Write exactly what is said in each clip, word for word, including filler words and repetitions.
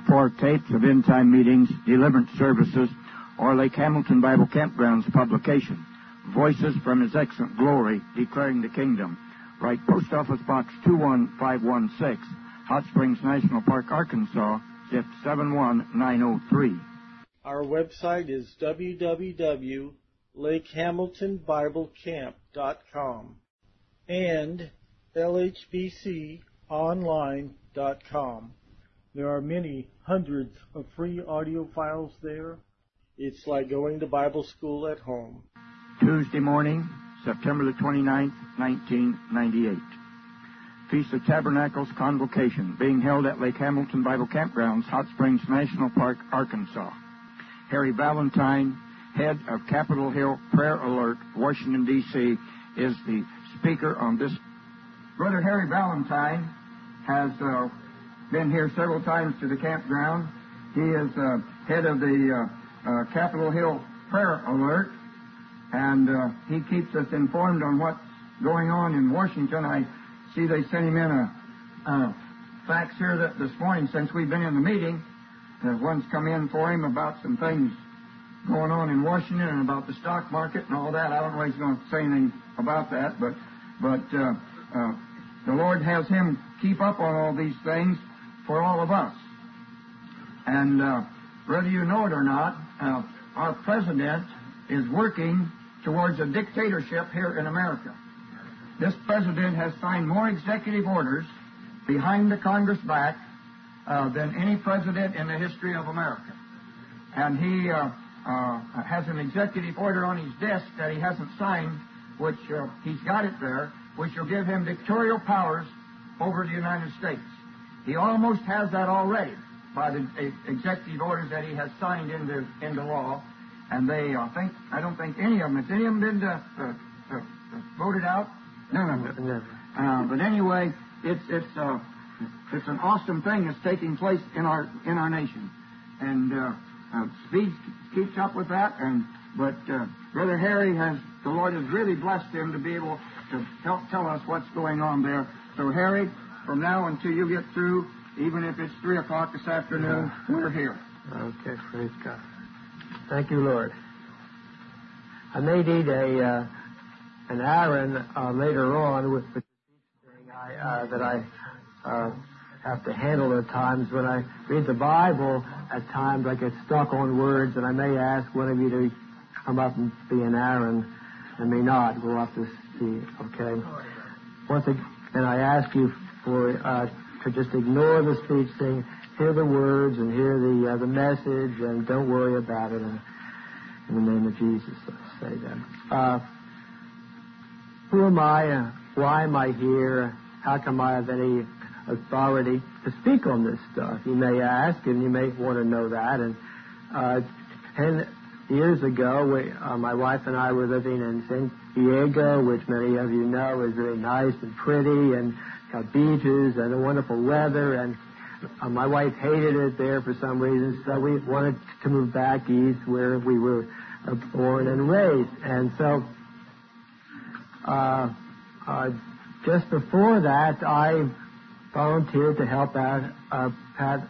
for tapes of end-time meetings, deliverance services, or Lake Hamilton Bible Campgrounds publication. Voices from His Excellent Glory, Declaring the Kingdom. Write Post Office Box two one five one six, Hot Springs National Park, Arkansas, zip seven one nine zero three. Our website is w w w dot lake hamilton bible camp dot com and l h b c online dot com. There are many hundreds of free audio files there. It's like going to Bible school at home. Tuesday morning, September the twenty-ninth, nineteen ninety-eight. Feast of Tabernacles Convocation, being held at Lake Hamilton Bible Campgrounds, Hot Springs National Park, Arkansas. Harry Valentine, head of Capitol Hill Prayer Alert, Washington, D C, is the speaker on this. Brother Harry Valentine has uh, been here several times to the campground. He is uh, head of the uh, uh, Capitol Hill Prayer Alert, and uh, he keeps us informed on what's going on in Washington. I see they sent him in a, a fax here that this morning since we've been in the meeting. Uh, one's come in for him about some things going on in Washington and about the stock market and all that. I don't know if he's going to say anything about that, but but uh, uh, the Lord has him keep up on all these things for all of us. And uh, whether you know it or not, uh, our president is working towards a dictatorship here in America. This president has signed more executive orders behind the Congress back uh, than any president in the history of America. And he uh, uh, has an executive order on his desk that he hasn't signed, which uh, he's got it there, which will give him dictatorial powers over the United States. He almost has that already by the uh, executive orders that he has signed into into law. And they, I uh, think, I don't think any of them, has any of them been uh, uh, uh, voted out? None of them. Never. Uh, but anyway, it's it's uh, it's an awesome thing that's taking place in our in our nation, and uh, uh, Speed keeps up with that. And but uh, Brother Harry has, the Lord has really blessed him to be able to help tell us what's going on there. So Harry, from now until you get through, even if it's three o'clock this afternoon, yeah. We're here. Okay, praise God. Thank you, Lord. I may need a uh, an Aaron uh, later on with the thing I, uh, that I uh, have to handle at times. When I read the Bible, at times I get stuck on words, and I may ask one of you to come up and be an Aaron, and may not. We'll have to see. Okay. Once again, and I ask you for uh, to just ignore the speech thing. Hear the words and hear the uh, the message, and don't worry about it. And in the name of Jesus, I say that. Uh, who am I? Uh, why am I here? How come I have any authority to speak on this stuff? You may ask, and you may want to know that. And uh, ten years ago, we, uh, my wife and I were living in San Diego, which many of you know is very nice and pretty, and got beaches and wonderful weather. And Uh, my wife hated it there for some reason, so we wanted to move back east where we were uh, born and raised. And so uh, uh, just before that, I volunteered to help out uh, Pat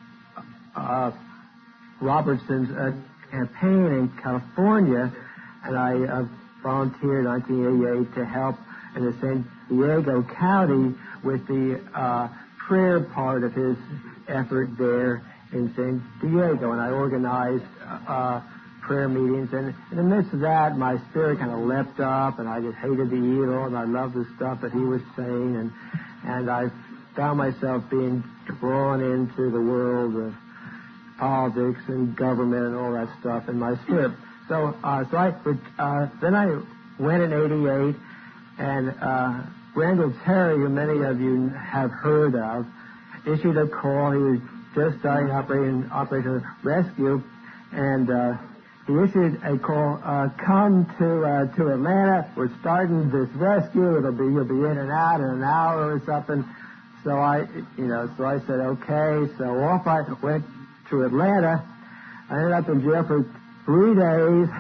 uh, Robertson's uh, campaign in California, and I uh, volunteered in nineteen eighty-eight to help in the San Diego County with the uh, prayer part of his effort there in San Diego, and I organized uh, prayer meetings, and in the midst of that, my spirit kind of leapt up, and I just hated the evil, and I loved the stuff that he was saying, and and I found myself being drawn into the world of politics and government and all that stuff in my spirit. So, uh, so I uh, then I went in eighty-eight, and uh, Randall Terry, who many of you have heard of, issued a call. He was just starting Operation, Operation Rescue, and uh, he issued a call, uh, come to uh, to Atlanta. We're starting this rescue. It'll be, you'll be in and out in an hour or something. So I, you know, so I said, okay. So off I went to Atlanta. I ended up in jail for three days.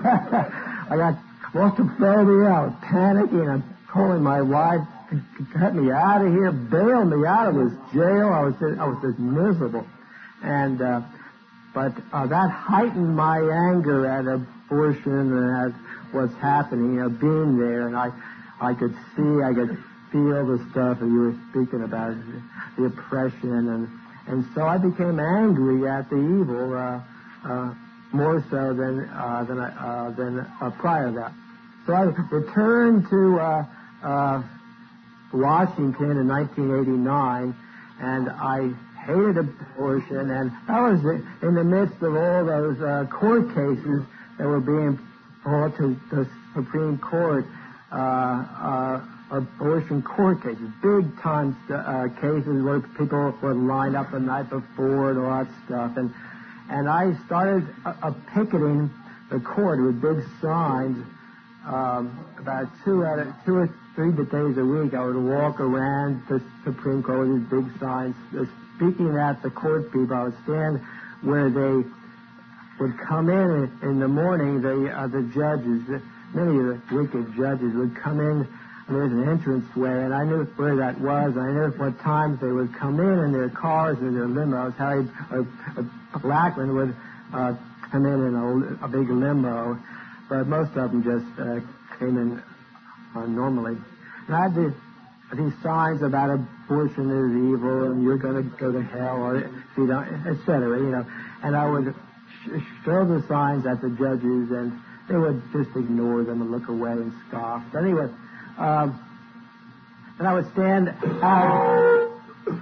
I got claustrophobia. I was panicking. I'm calling my wife to get me out of here, bail me out of this jail. I was just, I was just miserable. And uh, but uh, that heightened my anger at abortion and at what's happening, you know, being there, and I, I could see, I could feel the stuff that you were speaking about, the oppression, and and so I became angry at the evil, uh, uh, more so than uh, than uh, than uh, prior to that. So I returned to uh, uh, Washington in nineteen eighty-nine, and I hated abortion, and I was in the midst of all those uh, court cases that were being brought to the Supreme Court, uh, uh, abortion court cases, big-time uh, cases where people would line up the night before and all that stuff. And and I started uh, uh, picketing the court with big signs. Um, about two out of two or three days a week, I would walk around the Supreme Court with these big signs, uh, speaking at the court people. I would stand where they would come in in the morning. The uh, the judges, many of the wicked judges, would come in. And there's an entranceway, and I knew where that was. I knew what times they would come in in their cars or their limos. Harry uh, Blackman would uh, come in in a, a big limo, but most of them just uh, came in uh, normally. And I had these, these signs about abortion is evil, and you're going to go to hell, or if you don't, et cetera. You know, and I would sh- show the signs at the judges, and they would just ignore them and look away and scoff. But anyway. Um, then I would stand out.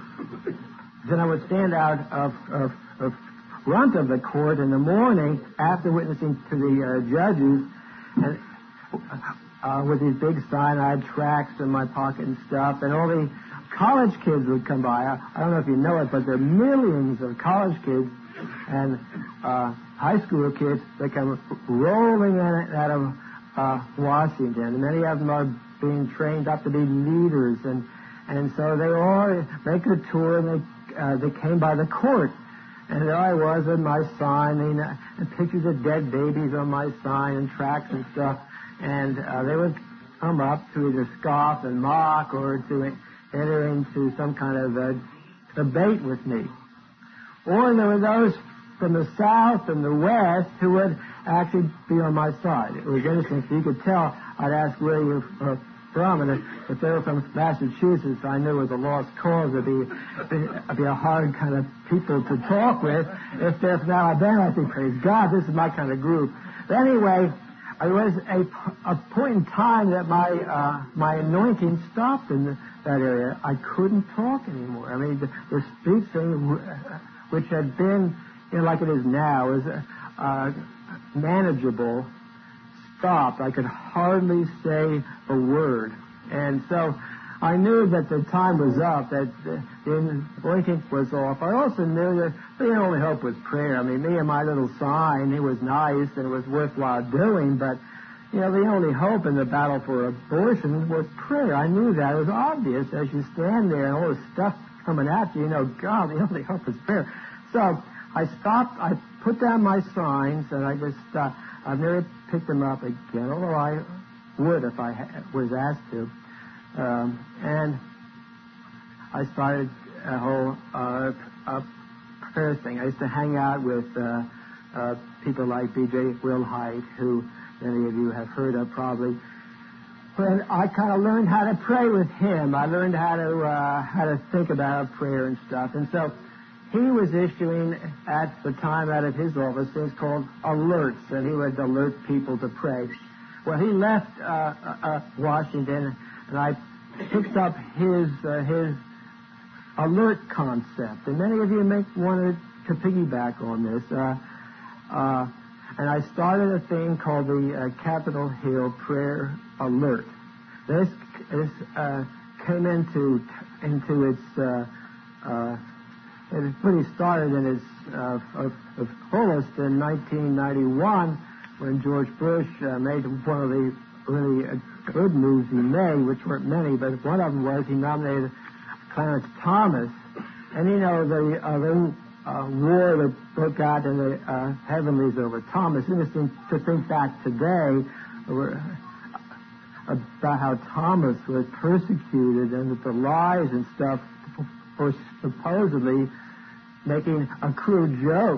Then I would stand out of, of, of front of the court in the morning after witnessing to the uh, judges, and uh, with these big signs, I had tracts in my pocket and stuff, and all the college kids would come by. I, I don't know if you know it, but there are millions of college kids and uh, high school kids that come rolling in out of uh, Washington. Many of them are being trained up to be leaders, and and so they all make a tour, and they uh, they came by the court, and there I was with my sign, and, uh, and pictures of dead babies on my sign and tracts and stuff, and uh, they would come up to either scoff and mock or to enter into some kind of uh, debate with me. Or there were those from the South and the West who would actually be on my side. It was interesting. So you could tell, I'd ask where you're uh, from, and if, if they were from Massachusetts, I knew it was a lost cause. It'd be, it'd be a hard kind of people to talk with. If they're from Alabama, I think, praise God, this is my kind of group. But anyway, there was a, a point in time that my uh, my anointing stopped in the, that area. I couldn't talk anymore. I mean, the, the speech thing, which had been, you know, like it is now, is uh, manageable, stopped. I could hardly say a word. And so I knew that the time was up, that the anointing was off. I also knew that the only hope was prayer. I mean, me and my little sign, it was nice and it was worthwhile doing, but, you know, the only hope in the battle for abortion was prayer. I knew that. It was obvious as you stand there and all this stuff coming at you, you know, God, the only hope is prayer. So I stopped, I put down my signs, and I just, uh, I've never picked them up again, although I would if I ha- was asked to. Um, and I started a whole uh, uh, prayer thing. I used to hang out with uh, uh, people like B J Wilhite, who many of you have heard of probably. But I kind of learned how to pray with him. I learned how to uh, how to think about prayer and stuff. And so he was issuing at the time out of his office things called alerts, and he would alert people to pray. Well, he left uh, uh, Washington, and I picked up his uh, his alert concept. And many of you may want to piggyback on this. Uh, uh, and I started a thing called the uh, Capitol Hill Prayer Alert. This, this uh, came into into its uh, uh, it really started in its uh, of, of fullest in nineteen ninety-one when George Bush uh, made one of the really uh, good moves he made, which weren't many, but one of them was he nominated Clarence Thomas. And you know, the uh, the uh, war that broke out in the uh, heavenlies over Thomas. Interesting to think back today about how Thomas was persecuted and that the lies and stuff were supposedly making a crude joke,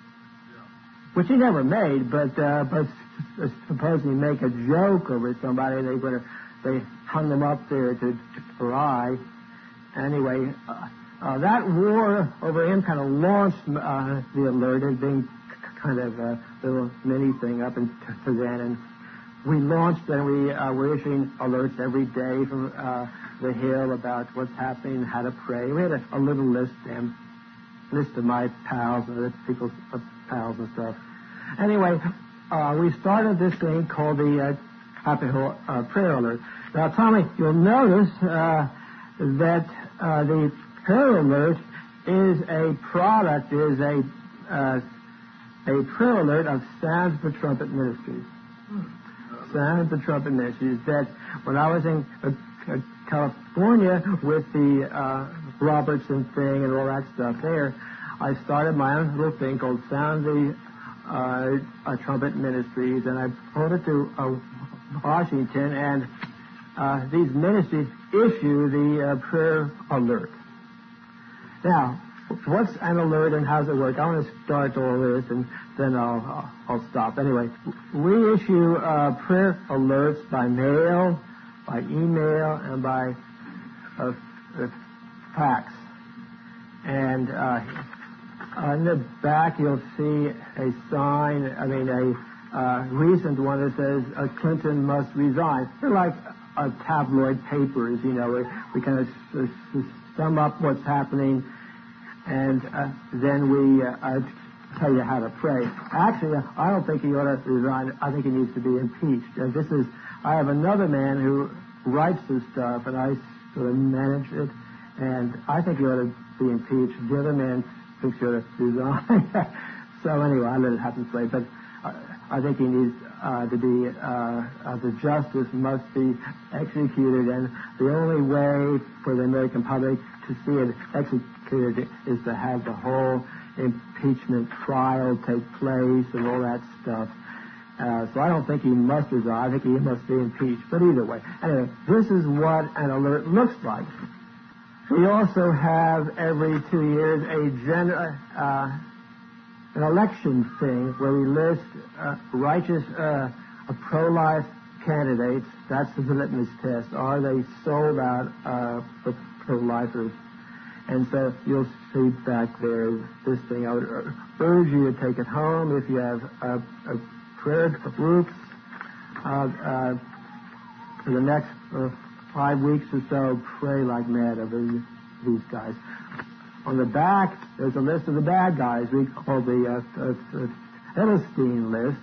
which he never made, but uh, but supposing make a joke over somebody, they would have, they hung them up there to, to dry. Anyway, uh, uh, that war over him kind of launched uh, the alert as being kind of a little mini thing up until then, and we launched and we uh, were issuing alerts every day from uh, the Hill about what's happening and how to pray. We had a, a little list, and list of my pals and other people's uh, pals and stuff. Anyway, uh, we started this thing called the uh, Happy Hill uh, Prayer Alert. Now, Tommy, you'll notice uh, that uh, the Prayer Alert is a product, is a uh, a prayer alert of Sounds of the Trumpet Ministries. Sounds of the Trumpet Ministries. That when I was in uh, uh, California with the uh, Robertson thing and all that stuff there, I started my own little thing called Sound of the uh, uh, Trumpet Ministries, and I brought it to uh, Washington, and uh, these ministries issue the uh, prayer alert. Now, what's an alert and how does it work? I want to start all this, and then I'll, I'll stop. Anyway, we issue uh, prayer alerts by mail, by email, and by uh, uh, fax. And uh, on the back, you'll see a sign, I mean, a uh, recent one that says, uh, Clinton must resign. They're like uh, tabloid papers, you know, we, we kind of s- s- sum up what's happening, and uh, then we uh, uh, tell you how to pray. Actually, I don't think he ought to resign. I think he needs to be impeached. Uh, this is, I have another man who writes this stuff, and I sort of manage it, and I think he ought to be impeached. The other man thinks he ought to resign. So anyway, I let it happen this way, but uh, I think he needs uh, to be, uh, uh, the justice must be executed, and the only way for the American public to see it executed is to have the whole impeachment trial take place and all that stuff. Uh, so I don't think he must resign. I think he must be impeached. But either way, anyway, this is what an alert looks like. We also have every two years a gen- uh, an election thing where we list uh, righteous uh, pro-life candidates. That's the litmus test. Are they sold out uh, for pro-lifers? And so you'll see back there this thing. I would urge you to take it home if you have a, a prayer groups uh, uh, for the next uh, five weeks or so. Pray like mad over these guys. On the back, there's a list of the bad guys. We call the uh, uh, Philistine list.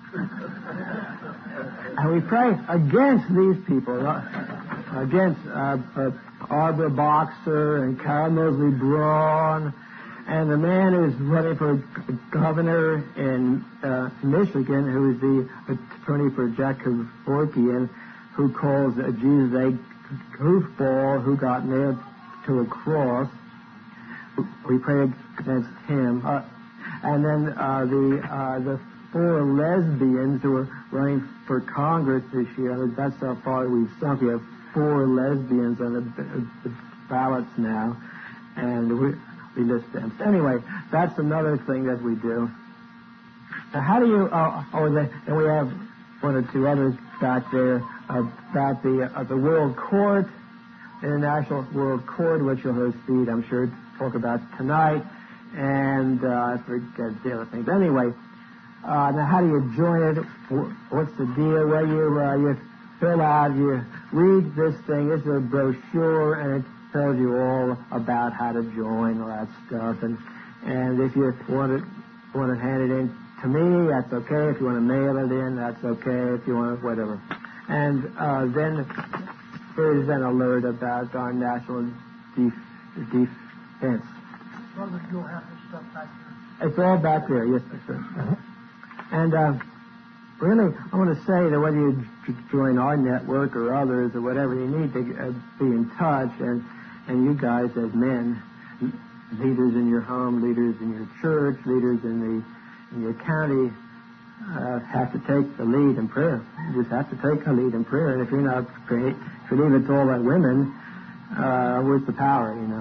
And we pray against these people, uh, against uh, uh, Barbara Boxer and Carol Mosley Braun, and the man who's running for governor in uh, Michigan, who is the attorney for Jack Kevorkian, who calls uh, Jesus a goofball who got nailed to a cross. We pray against him. Uh, and then uh, the uh, the four lesbians who are running for Congress this year, I mean, that's how far we've sunk. We have four lesbians on the, the ballots now, and we, we list them. So anyway, that's another thing that we do. Now, how do you, uh, oh, the, and we have one or two others back there about the, uh, the World Court, International World Court, which you'll hear Steve, I'm sure, talk about tonight, and uh, I forget the other things. Anyway, uh, now how do you join it? What's the deal? Well, you, uh, you fill out, you read this thing. This is a brochure, and it tells you all about how to join, all that stuff. And and if you want it, want to hand it in to me, that's okay. If you want to mail it in, that's okay. If you want to, whatever. And uh, then there's an alert about our national def- defense. Well, you'll have this stuff back there. It's all back there, yes, sir. And uh, really, I want to say that whether you join our network or others or whatever, you need to uh, be in touch. And, and you guys as men, leaders in your home, leaders in your church, leaders in the in your county, uh, have to take the lead in prayer. You just have to take the lead in prayer. And if you're not praying, if you leave it to all that women, uh, where's the power, you know?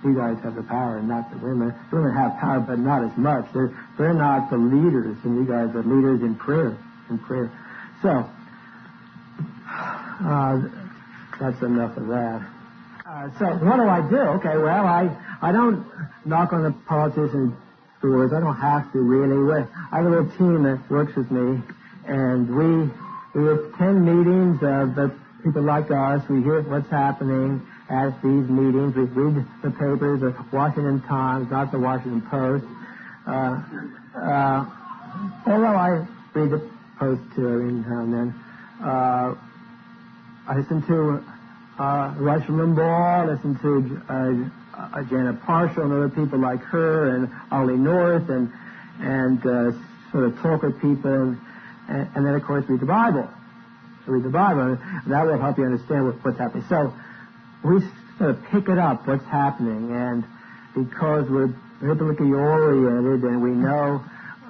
you guys have the power and not the women. The women have power, but not as much. They're, they're not the leaders, and you guys are leaders in prayer. In prayer. So, uh, that's enough of that. Uh, so what do I do? Okay, well, I, I don't knock on the politicians' doors. I don't have to really. I have a little team that works with me, and we we attend meetings of the people like us. We hear what's happening at these meetings. We read the papers, the Washington Times, not the Washington Post. Uh, uh, although I read the Post too every now and then. Uh, I listen to uh, Rush Limbaugh, listen to uh, uh, Janet Parshall and other people like her, and Ollie North, and and uh, sort of talk with people, and, and, and then of course read the Bible. Read the Bible, and that will help you understand what, what's happening. So we sort of pick it up, what's happening, and because we're biblically oriented and we know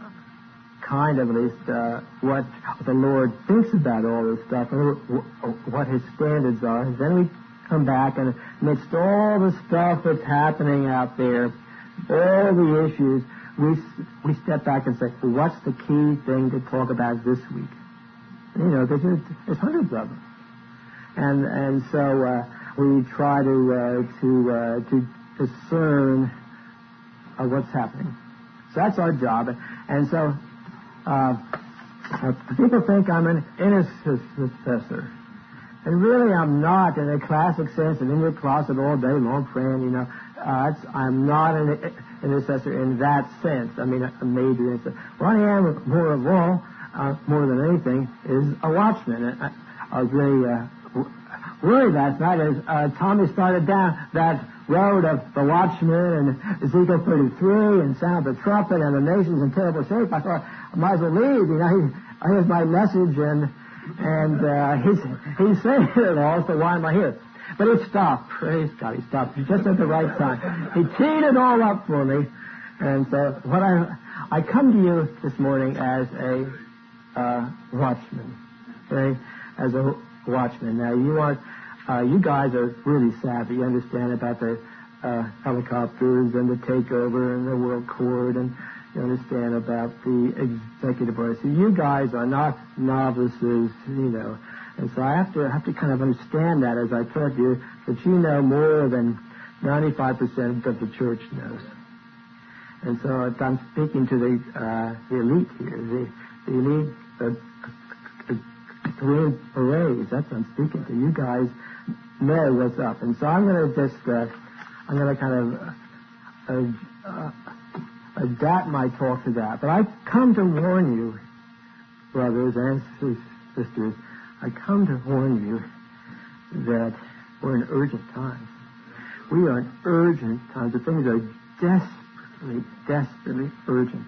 kind of at least uh, what the Lord thinks about all this stuff and what His standards are. And then we come back and amidst all the stuff that's happening out there, all the issues, we we step back and say, well, what's the key thing to talk about this week? You know, because there's, there's hundreds of them. And and so uh, we try to uh, to uh, to discern uh, what's happening. So that's our job. And so Uh, uh, people think I'm an intercessor. And really I'm not in a classic sense and in your closet all day long praying, you know. Uh, it's, I'm not an intercessor in that sense. I mean, a, a major intercessor. What I am more of all, uh, more than anything, is a watchman. I, I was really uh, worried last night as uh, Tommy started down that road of the watchman and Ezekiel thirty-three and sound the trumpet and the nation's in terrible shape. I thought, I might as well leave. You know, he, here's my message, and and uh, he's he's saying it all. So why am I here? But he stopped. Praise God, he stopped just at the right time. He teed it all up for me, and so what I I come to you this morning as a uh, watchman, okay, as a watchman. Now you are. Uh, you guys are really savvy. You understand about the uh, helicopters and the takeover and the World Court, and you understand about the executive order. So you guys are not novices, you know. And so I have to have to kind of understand that as I talk to you, that you know more than ninety-five percent of the church knows. And so I'm speaking to the uh, the elite here, the, the elite uh, Green Berets. That's what I'm speaking to. You guys know what's up. And so I'm going to just, uh, I'm going to kind of uh, uh, adapt my talk to that. But I come to warn you, brothers and sisters, I come to warn you that we're in urgent times. We are in urgent times. The things are desperately, desperately urgent.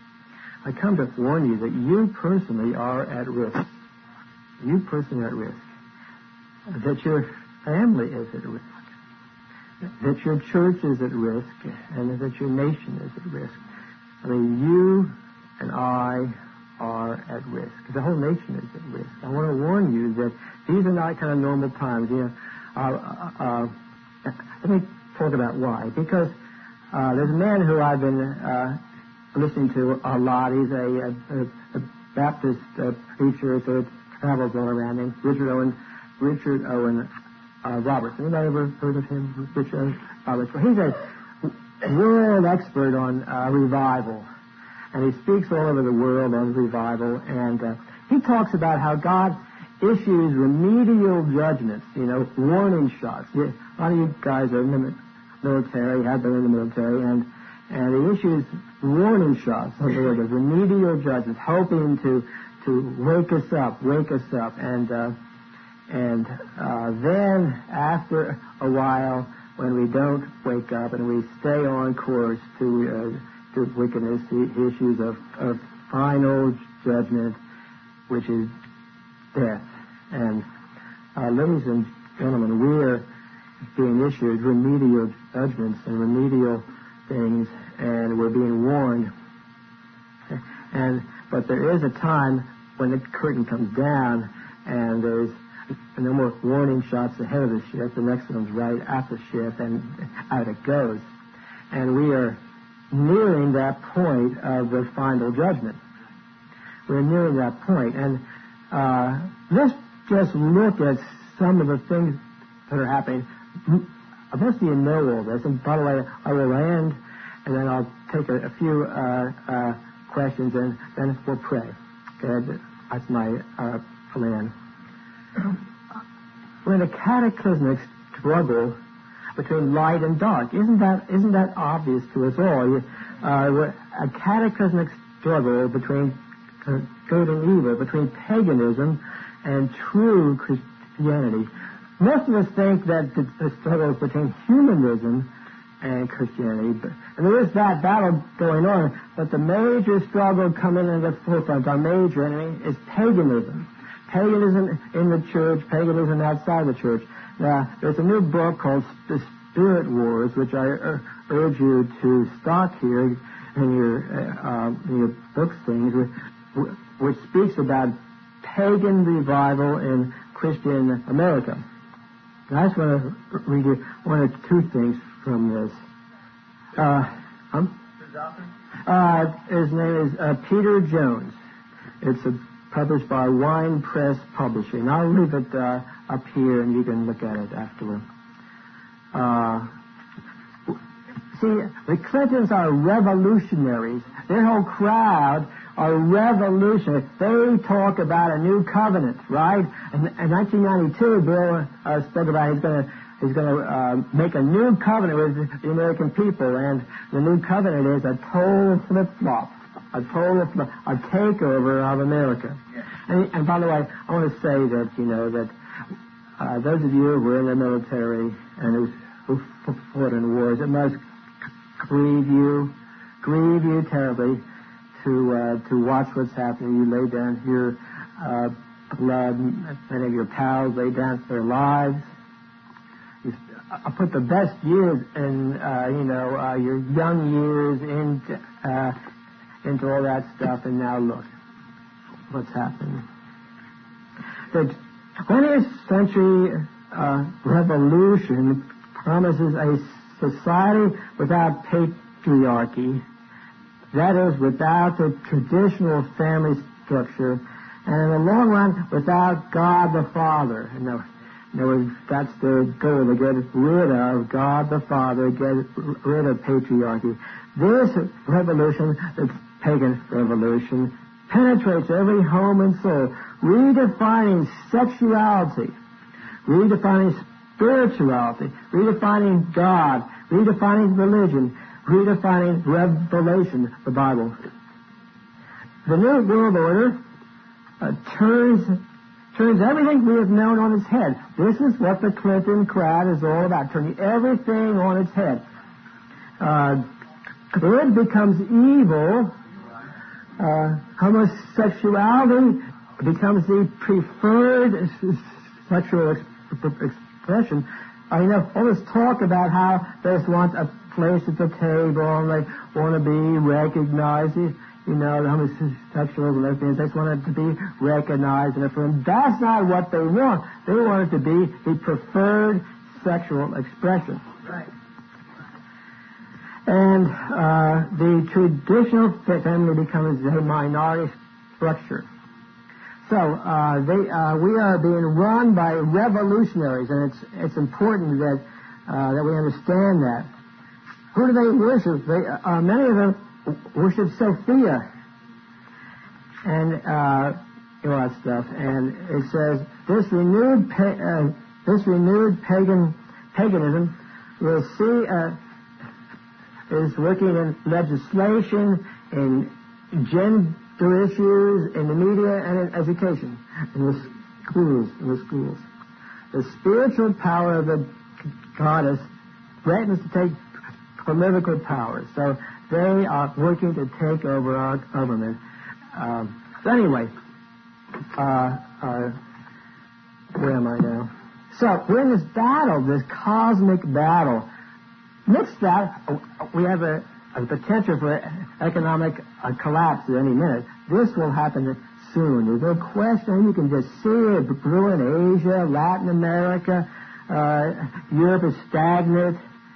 I come to warn you that you personally are at risk. You personally are at risk. That your family is at risk. That your church is at risk. And that your nation is at risk. I mean, you and I are at risk. The whole nation is at risk. I want to warn you that these are not kind of normal times. You know, uh, uh, let me talk about why. Because uh, there's a man who I've been uh, listening to a lot. He's a, a, a Baptist uh, preacher, so it travels all around him. Richard Owen, Richard Owen uh, Roberts. Anybody ever heard of him? Richard Owen Roberts. Well, he's a world expert on uh, revival. And he speaks all over the world on revival. And uh, he talks about how God issues remedial judgments, you know, warning shots. A lot of you guys are in the military, have been in the military, and and he issues warning shots, in other words, remedial judgments, hoping to to wake us up, wake us up. And uh, and uh, then after a while, when we don't wake up and we stay on course to uh, to wickedness, the issues of, of final judgment, which is death. And uh, ladies and gentlemen, we are being issued remedial judgments and remedial things, and we're being warned. And but there is a time when the curtain comes down, and there's and no more warning shots ahead of the ship. The next one's right at the ship, and out it goes. And we are nearing that point of the final judgment. We're nearing that point. And uh, let's just look at some of the things that are happening. Most of you know all this. And by the way, I will end, and then I'll take a, a few uh, uh, questions, and then we'll pray. Okay? That's my uh, plan. We're in a cataclysmic struggle between light and dark. Isn't that isn't that obvious to us all? Uh, a cataclysmic struggle between good and evil, between paganism and true Christianity. Most of us think that the, the struggle is between humanism and Christianity, but, and there is that battle going on, but the major struggle coming into the forefront, our major enemy, is paganism. Paganism in the church, paganism outside the church. Now, there's a new book called The Spirit Wars, which I uh, urge you to stock here in your, uh, in your books things, which, which speaks about pagan revival in Christian America. And I just want to read you one or two things from this. Uh, um, uh, his name is uh, Peter Jones. It's a published by Wine Press Publishing. I'll leave it uh, up here, and you can look at it afterward. Uh, see, the Clintons are revolutionaries. Their whole crowd are revolutionaries. They talk about a new covenant, right? In, in nineteen ninety-two, Bill uh, spoke about he's going to he's going to uh, make a new covenant with the American people, and the new covenant is a total flip-flop. A total, a takeover of America. Yeah. And, and by the way, I want to say that, you know, that uh, those of you who are in the military and who, who fought in wars, it must grieve you, grieve you terribly to uh, to watch what's happening. You lay down your uh, blood, many of your pals lay down their lives. You uh, put the best years in, uh, you know, uh, your young years into uh, into all that stuff, and now look what's happening. The twentieth century uh, revolution promises a society without patriarchy, that is, without the traditional family structure, and in the long run, without God the Father. In other words, that's the goal, to get rid of God the Father, get rid of patriarchy. This revolution, the pagan revolution, penetrates every home and soul, redefining sexuality, redefining spirituality, redefining God, redefining religion, redefining revelation, the Bible. The New World Order uh, turns turns everything we have known on its head. This is what the Clinton crowd is all about, turning everything on its head. Uh, good becomes evil. Uh, homosexuality becomes the preferred sexual ex- expression. Uh, you know, all this talk about how they just want a place at the table and they want to be recognized. You, you know, the homosexuals and lesbians, they just want it to be recognized and affirmed. That's not what they want. They want it to be the preferred sexual expression. Right. And uh, the traditional family becomes a minority structure. So uh, they, uh, we are being run by revolutionaries, and it's it's important that uh, that we understand that. Who do they worship? They, uh, many of them worship Sophia, and uh, all that stuff. And it says this renewed pa- uh, this renewed pagan paganism will see. Uh, is working in legislation, in gender issues, in the media, and in education, in the schools, in the schools. The spiritual power of the goddess threatens to take political power, so they are working to take over our government. Um, so anyway, uh, uh, where am I now? So we're in this battle, this cosmic battle. Next that, we have a, a potential for a, economic uh, collapse at any minute. This will happen soon. There's no question. You can just see it brewing. Asia, Latin America, uh, Europe is stagnant.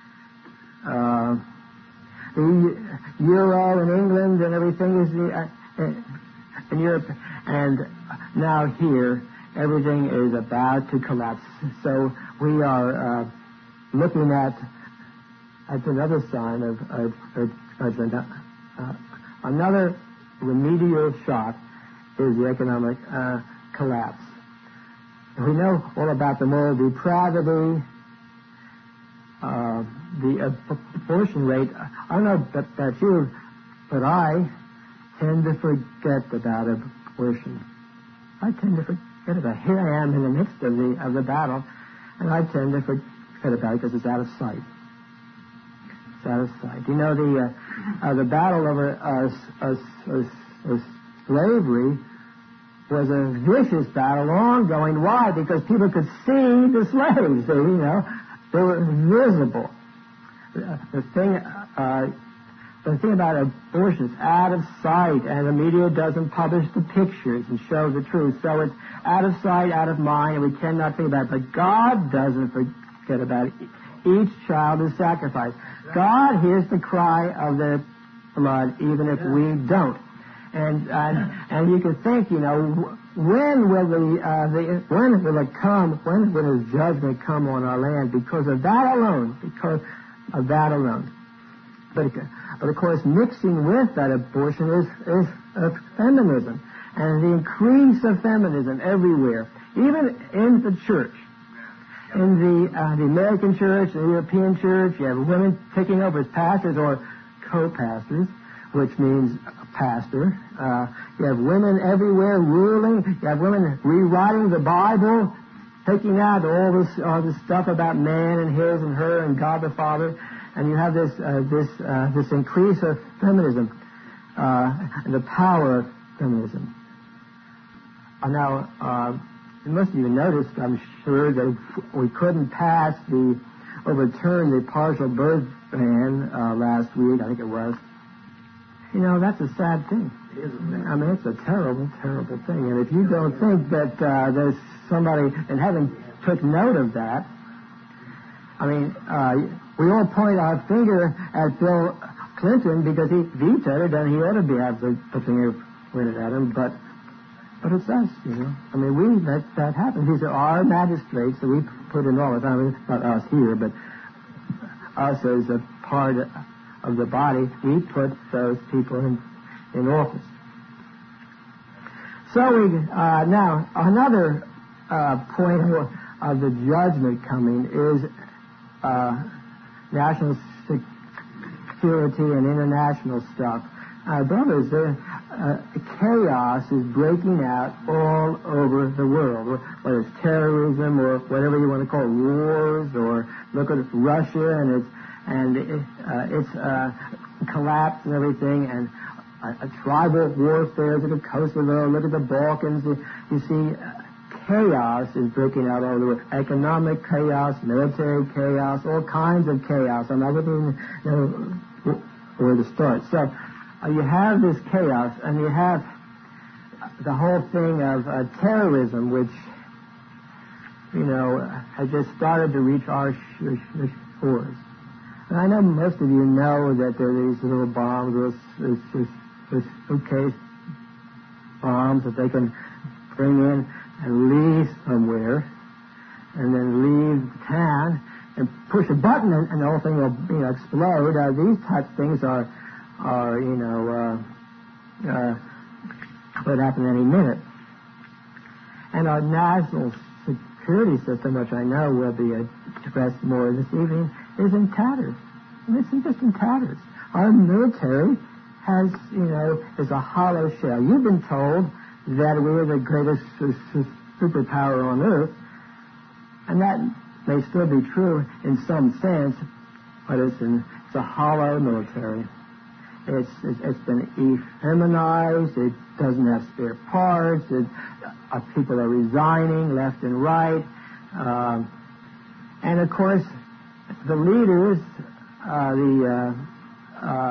Uh, the euro in England and everything is uh, in Europe, and now here everything is about to collapse. So we are uh, looking at at another sign of, of, of judgment. Uh, another remedial shock is the economic uh, collapse. We know all about the moral depravity, uh, the abortion rate. I don't know about, about you, but I tend to forget about abortion. I tend to forget about it. Here I am in the midst of the of the battle, and I tend to forget about it because it's out of sight. It's out of sight. You know, the uh, uh, the battle over uh, uh, uh, uh, slavery was a vicious battle, ongoing. Why? Because people could see the slaves. They, you know, they were visible. Uh, the thing, uh, the thing about abortion, it's out of sight, and the media doesn't publish the pictures and show the truth. So it's out of sight, out of mind, and we cannot think about it. But God doesn't forget about it. Each child is sacrificed. God hears the cry of their blood, even if we don't. And and, and you can think, you know, when will the, uh, the when will it come? When will His judgment come on our land? Because of that alone. Because of that alone. But but of course, mixing with that abortion is is uh, feminism, and the increase of feminism everywhere, even in the church. In the uh, the American church, the European church, you have women taking over as pastors or co-pastors, which means pastor. Uh, you have women everywhere ruling. You have women rewriting the Bible, taking out all this all this stuff about man and his and her and God the Father, and you have this uh, this uh, this increase of feminism uh, and the power of feminism. Uh, now, uh, you must have even noticed, I'm sure, that we couldn't pass the overturn the partial birth ban uh, last week. I think it was. You know, that's a sad thing. It is a thing. I mean, it's a terrible, terrible thing. And if you don't think that uh, there's somebody in heaven took note of that, I mean, uh, we all point our finger at Bill Clinton because he vetoed it, and he ought to be have the, the finger pointed at him. But but it's us, you know. I mean, we let that happen. These are our magistrates that we put in all the time. I mean, not us here, but us as a part of of the body, we put those people in, in office. So we, uh, now, another uh, point of, of the judgment coming is uh, national security and international stuff. Uh, brothers, uh, uh, chaos is breaking out all over the world, whether it's terrorism or whatever you want to call it, wars, or look at Russia and its and it, uh, its uh, collapse and everything, and uh, tribal warfare. Look at Kosovo, look at the Balkans. You, you see, uh, chaos is breaking out all over the world. Economic chaos, military chaos, all kinds of chaos. I'm not looking, you know, where to start. So uh, you have this chaos, and you have the whole thing of uh, terrorism, which, you know, has just started to reach our sh- sh- shores. And I know most of you know that there are these little bombs, those, those, those suitcase bombs that they can bring in and leave somewhere, and then leave town and push a button and, and the whole thing will, you know, explode. Uh, these type of things are, are you know, uh, uh, could happen any minute. And our national security system, which I know will be addressed more this evening, is in tatters. And it's just in tatters. Our military has, you know, is a hollow shell. You've been told that we're the greatest superpower on earth, and that may still be true in some sense, but it's, in, it's a hollow military. It's, it's, it's been effeminized. It doesn't have spare parts. It, uh, people are resigning left and right. Um, and, of course, the leaders, uh, the uh, uh,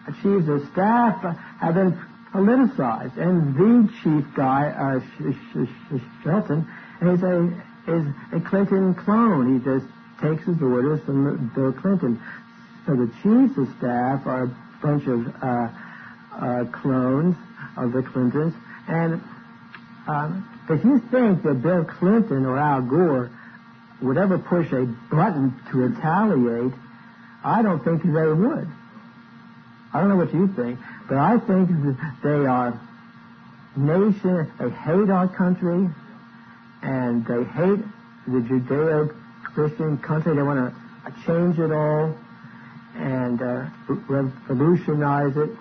chiefs of staff have been politicized, and the chief guy, uh, Shelton, is a is a Clinton clone. He just takes his orders from Bill Clinton. So the chiefs of staff are a bunch of uh, uh, clones of the Clintons, and um, if you think that Bill Clinton or Al Gore would ever push a button to retaliate, I don't think they would. I don't know what you think, but I think that they are nation, they hate our country, and they hate the Judeo-Christian country. They want to change it all and uh, revolutionize it.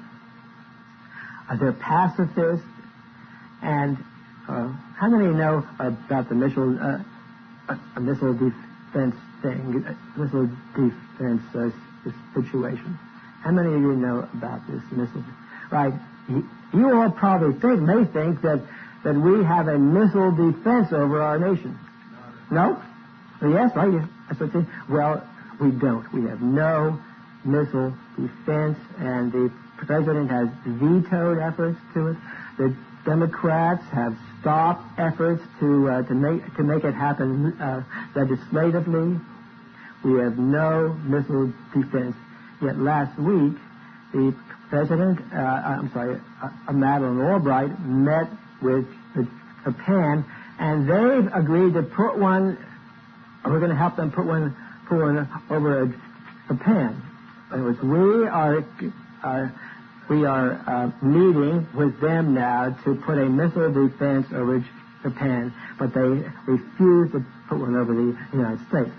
Uh, they're pacifists, and uh, how many know about the missile, uh, uh, missile defense thing, uh, missile defense uh, situation? How many of you know about this missile? Right. You, you all probably think, may think that, that we have a missile defense over our nation. No? Well, yes, right. That's what they, well, we don't. We have no missile defense, and the president has vetoed efforts to it. The Democrats have stopped efforts to uh, to make to make it happen uh, legislatively. We have no missile defense. Yet last week, the president, uh, I'm sorry, uh, Madeleine Albright, met with Japan, and they've agreed to put one. We're going to help them put one, put one over Japan. In other words, we are uh, we are uh, meeting with them now to put a missile defense over Japan, but they refuse to put one over the United States.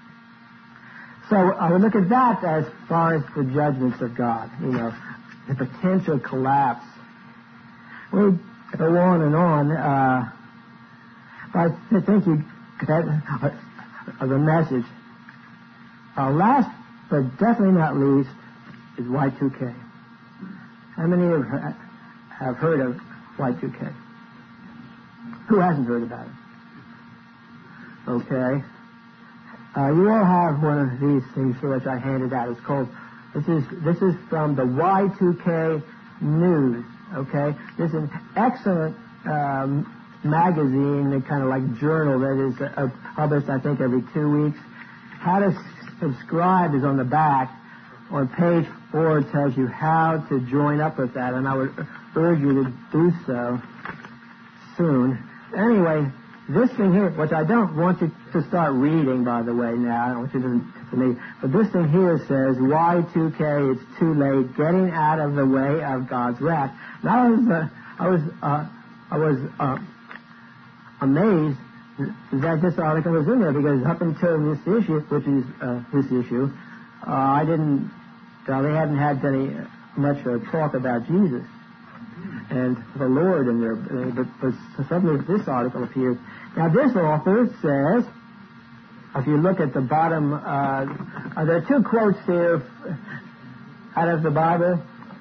So I would look at that as far as the judgments of God, you know, the potential collapse. We go on and on, uh, but I think you get uh, the message. Uh, last, but definitely not least, is Y two K. How many have, have heard of Y two K? Who hasn't heard about it? Okay. Uh, you all have one of these things here which I handed out. It's called, this is this is from the Y two K News, okay? This is an excellent um, magazine, kind of like journal that is uh, published, I think, every two weeks. How to subscribe is on the back. On page four, it tells you how to join up with that, and I would urge you to do so soon. Anyway, this thing here, which I don't want you to start reading, by the way, now, I don't want you to, to me, but this thing here says, Y two K, it's too late, getting out of the way of God's wrath. Now, I was, uh, I was, uh, I was uh, amazed that this article was in there, because up until this issue, which is uh, this issue, uh, I didn't, uh, they hadn't had any much uh, talk about Jesus and the Lord in there, but, but suddenly this article appears. Now, this author says, if you look at the bottom, uh, uh, there are two quotes here out of the Bible.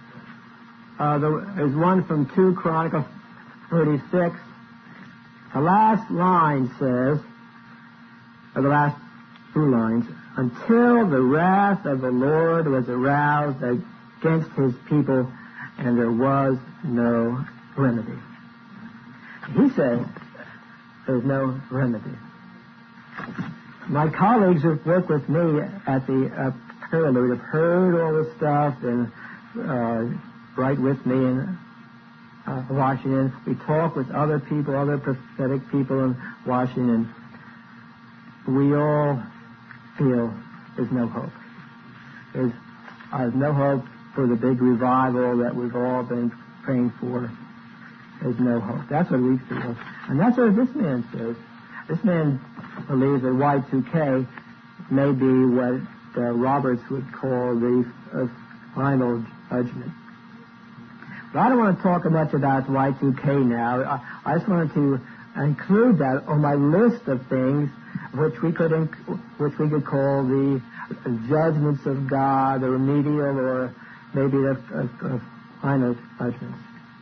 Uh, there's one from two Chronicles thirty-six. The last line says, or the last two lines, until the wrath of the Lord was aroused against his people, and there was no remedy. He says there's no remedy. My colleagues who work with me at the uh, Prelude have heard all this stuff and uh, right with me in uh, Washington. We talk with other people, other prophetic people in Washington. We all feel there's no hope. There's uh, no hope for the big revival that we've all been praying for. There's no hope. That's what we feel. And that's what this man says. This man believes that Y two K may be what uh, Roberts would call the uh, final judgment. But I don't want to talk much about Y two K now. I, I just wanted to include that on my list of things which we could inc- which we could call the judgments of God, the remedial, or maybe the uh, uh, final judgments.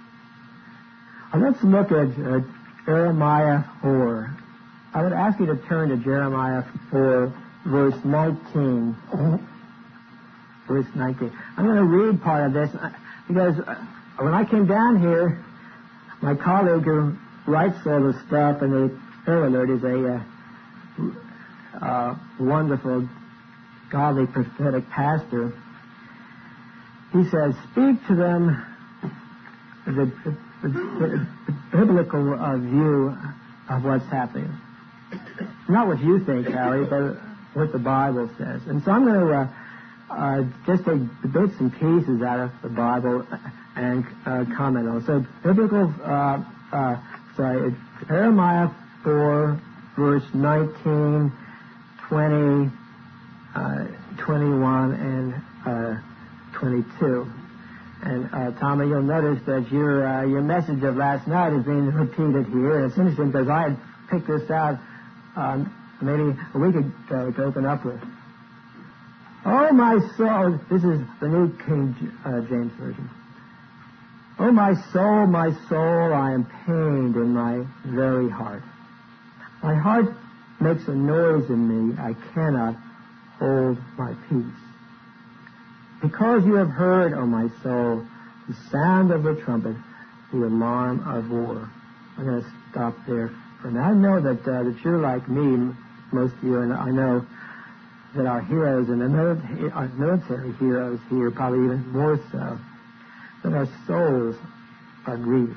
Uh, let's look at uh, Jeremiah four. I would ask you to turn to Jeremiah four, verse nineteen. verse nineteen. I'm going to read part of this because when I came down here, my colleague who writes all this stuff, and the Prayer Alert is a uh, uh, wonderful, godly, prophetic pastor. He says, speak to them the, the, the, the biblical uh, view of what's happening. Not what you think, Harry, but what the Bible says. And so I'm going to uh, uh, just take bits and pieces out of the Bible and uh, comment on it. So biblical, uh, uh, sorry, Jeremiah four, verse nineteen, twenty, uh, twenty-one, and uh, twenty-two. And uh, Tommy, you'll notice that your uh, your message of last night is being repeated here. And it's interesting because I had picked this out um, maybe a week ago to open up with. Oh, my soul. This is the New King uh, James Version. Oh, my soul, my soul, I am pained in my very heart. My heart makes a noise in me. I cannot hold my peace. Because you have heard, O my soul, the sound of the trumpet, the alarm of war. I'm going to stop there for now. I know that, uh, that you're like me, most of you, and I know that our heroes and the mili- our military heroes here, probably even more so, that our souls are grieved.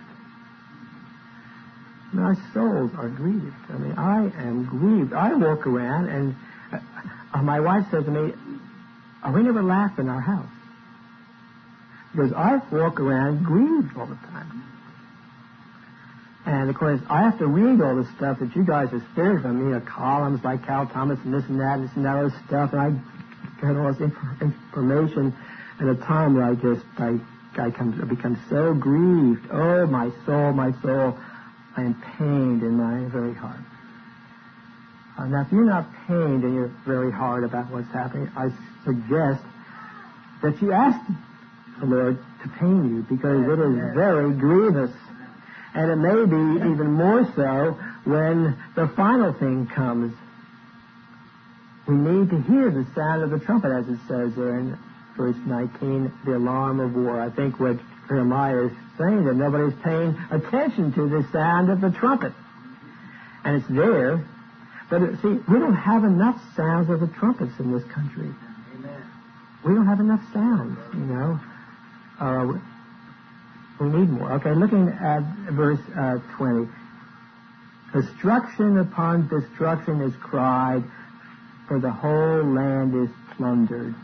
I mean, our souls are grieved. I mean, I am grieved. I walk around, and uh, my wife says to me, oh, we never laugh in our house. Because I walk around grieved all the time. And, of course, I have to read all the stuff that you guys have spared from me, you know, columns like Cal Thomas and this and that, this and that other stuff, and I get all this inf- information at a time where I just, I, I, come, I become so grieved. Oh, my soul, my soul, I am pained in my very heart. Uh, now, if you're not pained in your very heart about what's happening, I suggest that you ask the Lord to pain you, because it is very grievous. And it may be even more so when the final thing comes. We need to hear the sound of the trumpet, as it says there in verse nineteen, the alarm of war. I think what Jeremiah is saying, that nobody's paying attention to the sound of the trumpet. And it's there. But, see, we don't have enough sounds of the trumpets in this country. Amen. We don't have enough sounds, you know. Uh, we need more. Okay, looking at verse uh, twenty. Destruction upon destruction is cried, for the whole land is plundered.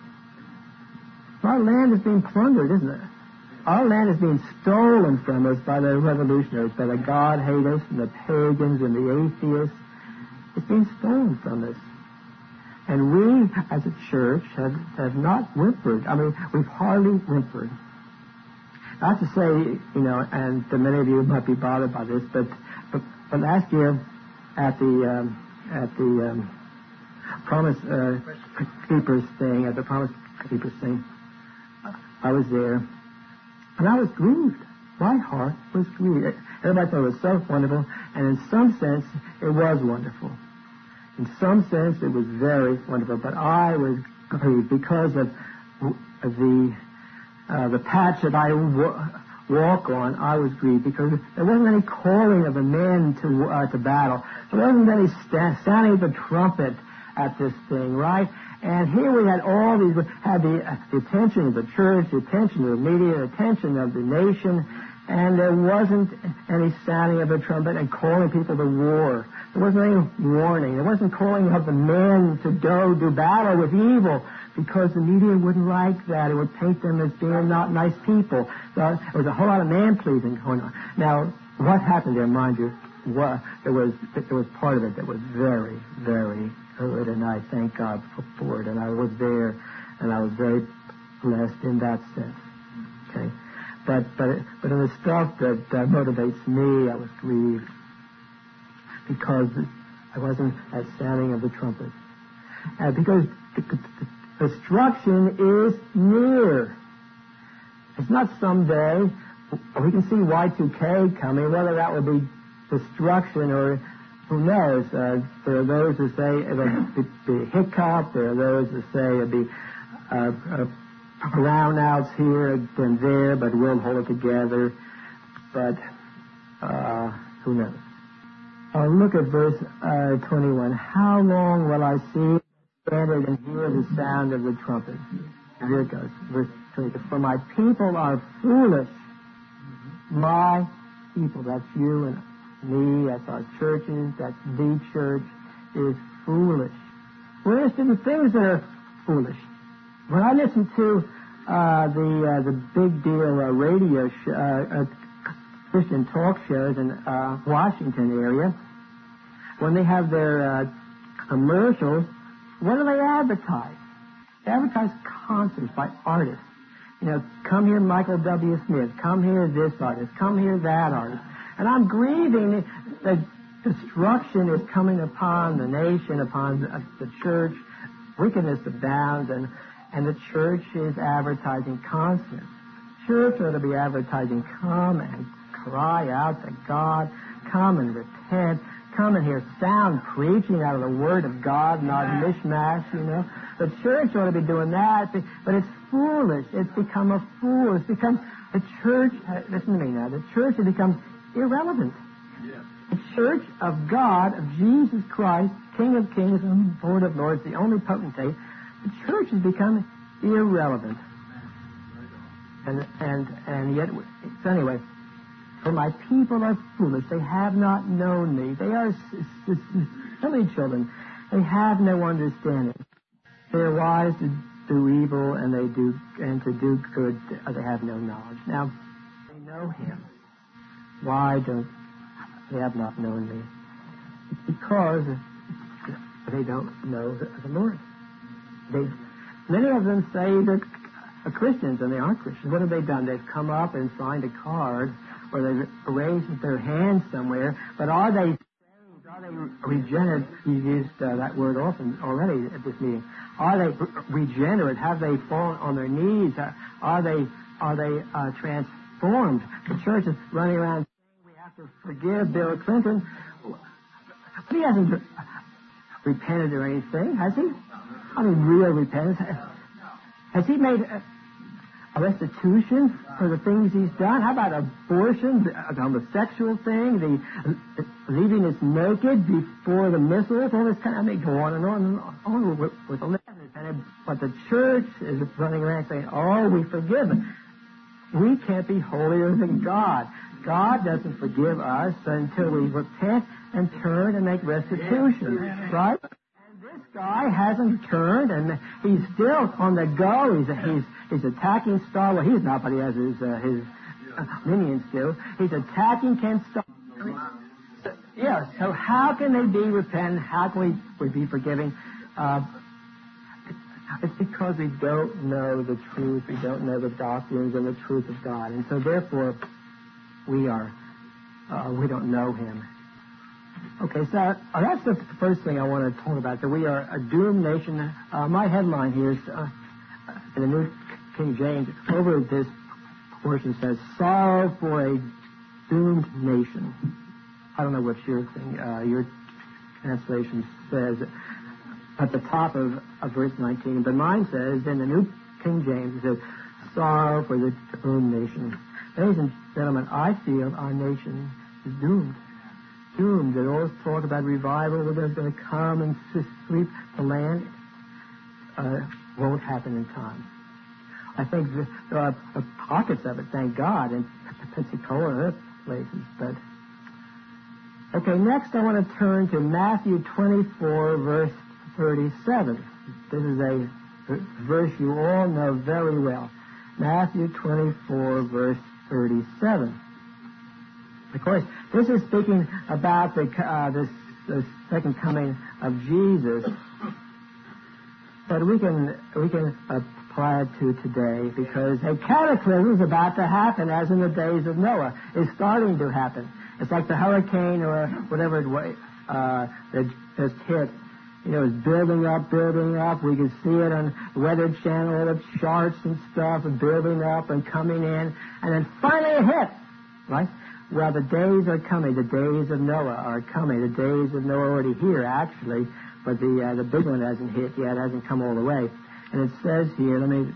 Our land is being plundered, isn't it? Our land is being stolen from us by the revolutionaries, by the God-haters and the pagans and the atheists. It's being stolen from us. And we, as a church, have, have not whimpered. I mean, we've hardly whimpered. Not to say, you know, and many of you might be bothered by this, but but, but last year at the um, at the um, Promise uh, Keepers thing, at the Promise Keepers thing, I was there, and I was grieved. My heart was grieved. Everybody thought it was so wonderful, and in some sense, it was wonderful. In some sense, it was very wonderful, but I was grieved because of the uh, the patch that I w- walk on. I was grieved because there wasn't any calling of the men to uh, to battle. There wasn't any st- sounding of the trumpet at this thing, right? And here we had all these, had the, uh, the attention of the church, the attention of the media, the attention of the nation, and there wasn't any sounding of the trumpet and calling people to war. There wasn't any warning. There wasn't calling of the men to go do battle with evil, because the media wouldn't like that. It would paint them as being not nice people. So there was a whole lot of man-pleasing going on. Now, what happened there, mind you, what, there was there was part of it that was very, very good, and I thank God for it. And I was there, and I was very blessed in that sense. Okay, but but but in the stuff that uh, motivates me, I was grieved because I wasn't at sounding of the trumpet, uh, because destruction is near. It's not someday. We can see Y two K coming, whether that will be destruction or who knows. Uh, there are those who say it'll be, be hiccup. There are those who say it'll be uh, uh, brownouts here and there, but we'll hold it together. But uh, who knows? Uh, look at verse uh, twenty-one. How long will I see, stand and hear the sound of the trumpet? Here it goes. Verse twenty-two. For my people are foolish. My people, that's you and me, that's our churches, that's the church, is foolish. We're interested in things that are foolish. When I listen to uh, the uh, the big deal uh, radio sh- uh, uh, Christian talk shows in uh, Washington area, when they have their uh, commercials, what do they advertise? They advertise concerts by artists. You know, come here, Michael W. Smith. Come here, this artist. Come here, that artist. And I'm grieving that destruction is coming upon the nation, upon the, the church. Wickedness abounds, and, and the church is advertising constantly. Church ought to be advertising, come and cry out to God. Come and repent. Come and hear sound preaching out of the Word of God, not mishmash, you know. The church ought to be doing that, but it's foolish. It's become a fool. It's become, the church, listen to me now, the church has become irrelevant. Yeah. The church of God, of Jesus Christ, King of Kings and Lord of Lords, the only potentate, the church has become irrelevant. And, and, and yet, so anyway, for my people are foolish. They have not known me. They are silly children. They have no understanding. They are wise to do evil, and they do and to do good. They have no knowledge. Now, they know Him. Why don't they have not known me? It's because they don't know the, the Lord. They, many of them say they're Christians, and they aren't Christians. What have they done? They've come up and signed a card, or they've raised their hands somewhere, but are they saved? Are they regenerate? You've used uh, that word often already at this meeting. Are they regenerate? Have they fallen on their knees? Are they are they uh, transformed? The church is running around saying we have to forgive Bill Clinton. But he hasn't repented or anything, has he? I mean, real repentance. Has he made a, a restitution for the things he's done? How about abortion, the, the homosexual thing, the, the leaving us naked before the missiles, all this kind of, I mean, go on and on and on with, with the list. But the church is running around saying, oh, we forgive them. We can't be holier than God. God doesn't forgive us until we repent and turn and make restitution, right? This guy hasn't turned, and he's still on the go. He's he's he's attacking Star. Well, he's not, but he has his uh, his uh, minions do. He's attacking Ken Starr. Yeah. So how can they be repentant? How can we, we be forgiving? Uh, it's because we don't know the truth. We don't know the doctrines and the truth of God, and so therefore we are uh, we don't know Him. Okay, so uh, that's the first thing I want to talk about, that we are a doomed nation. Uh, my headline here is, uh, in the New King James, over this portion says, sorrow for a doomed nation. I don't know what your thing, uh, your translation says at the top of, of verse nineteen, but mine says, in the New King James, it says, sorrow for the doomed nation. Ladies and gentlemen, I feel our nation is doomed. Doomed. They always talk about revival, where they're going to come and sweep the land. Uh, won't happen in time. I think there are pockets of it, thank God, in Pensacola and other places. But okay, next I want to turn to Matthew twenty-four, verse thirty-seven. This is a verse you all know very well. Matthew twenty-four, verse thirty-seven. Of course, this is speaking about the, uh, this, the second coming of Jesus, but we can we can apply it to today, because a cataclysm is about to happen, as in the days of Noah. It's starting to happen. It's like the hurricane or whatever it uh, that just hit. You know, it's building up, building up. We can see it on Weather Channel, the charts and stuff, and building up and coming in, and then finally it hit, right? Well, the days are coming. The days of Noah are coming. The days of Noah are already here, actually, but the uh, the big one hasn't hit yet, hasn't come all the way. And it says here, let me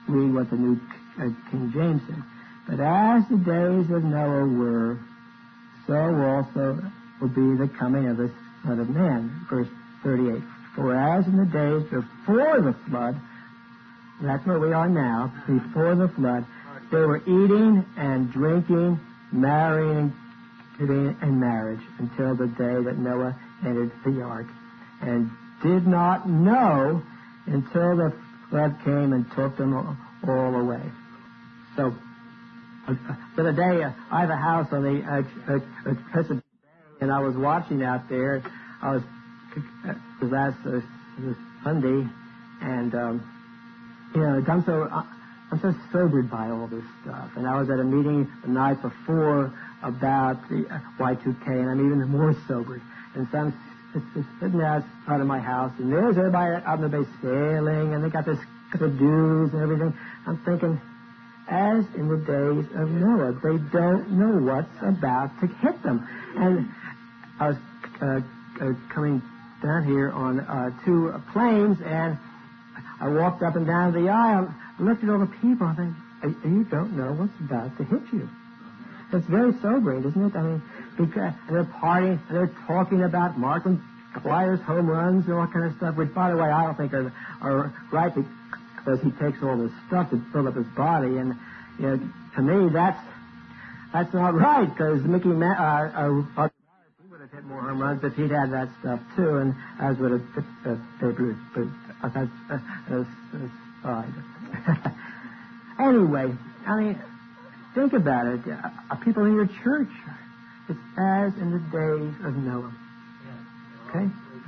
read what the New uh, King James said. But as the days of Noah were, so also will be the coming of the Son of Man. Verse thirty-eight. For as in the days before the flood, that's where we are now, before the flood, they were eating and drinking, marrying, giving in marriage until the day that Noah entered the ark, and did not know until the flood came and took them all away. So, uh, the other day, uh, I have a house on the uh, uh, Chesapeake Bay, and I was watching out there. I was uh, last uh, Sunday, and um, you know, I'm so uh, I'm so sobered by all this stuff. And I was at a meeting the night before about the uh, Y two K, and I'm even more sobered. And so I'm just, just sitting outside of my house, and there's everybody out in the bay sailing, and they got this canoes and everything. I'm thinking, as in the days of Noah, they don't know what's about to hit them. And I was uh, uh, coming down here on uh, two planes, and I walked up and down the aisle, looked at all the people, and think, you don't know what's about to hit you. It's very sobering, isn't it? I mean, because and they're partying, and they're talking about Martin Flyers home runs and all kind of stuff, which, by the way, I don't think are, are right because he takes all this stuff to build up his body. And, you know, to me, that's that's not right, because Mickey Ma- uh, uh, he would have hit more home runs if he'd had that stuff, too, and as would have uh, Babe Ruth. But uh, that's uh, uh, uh, all right. Anyway, I mean, think about it. Uh, people in your church, it's as in the days of Noah. Okay?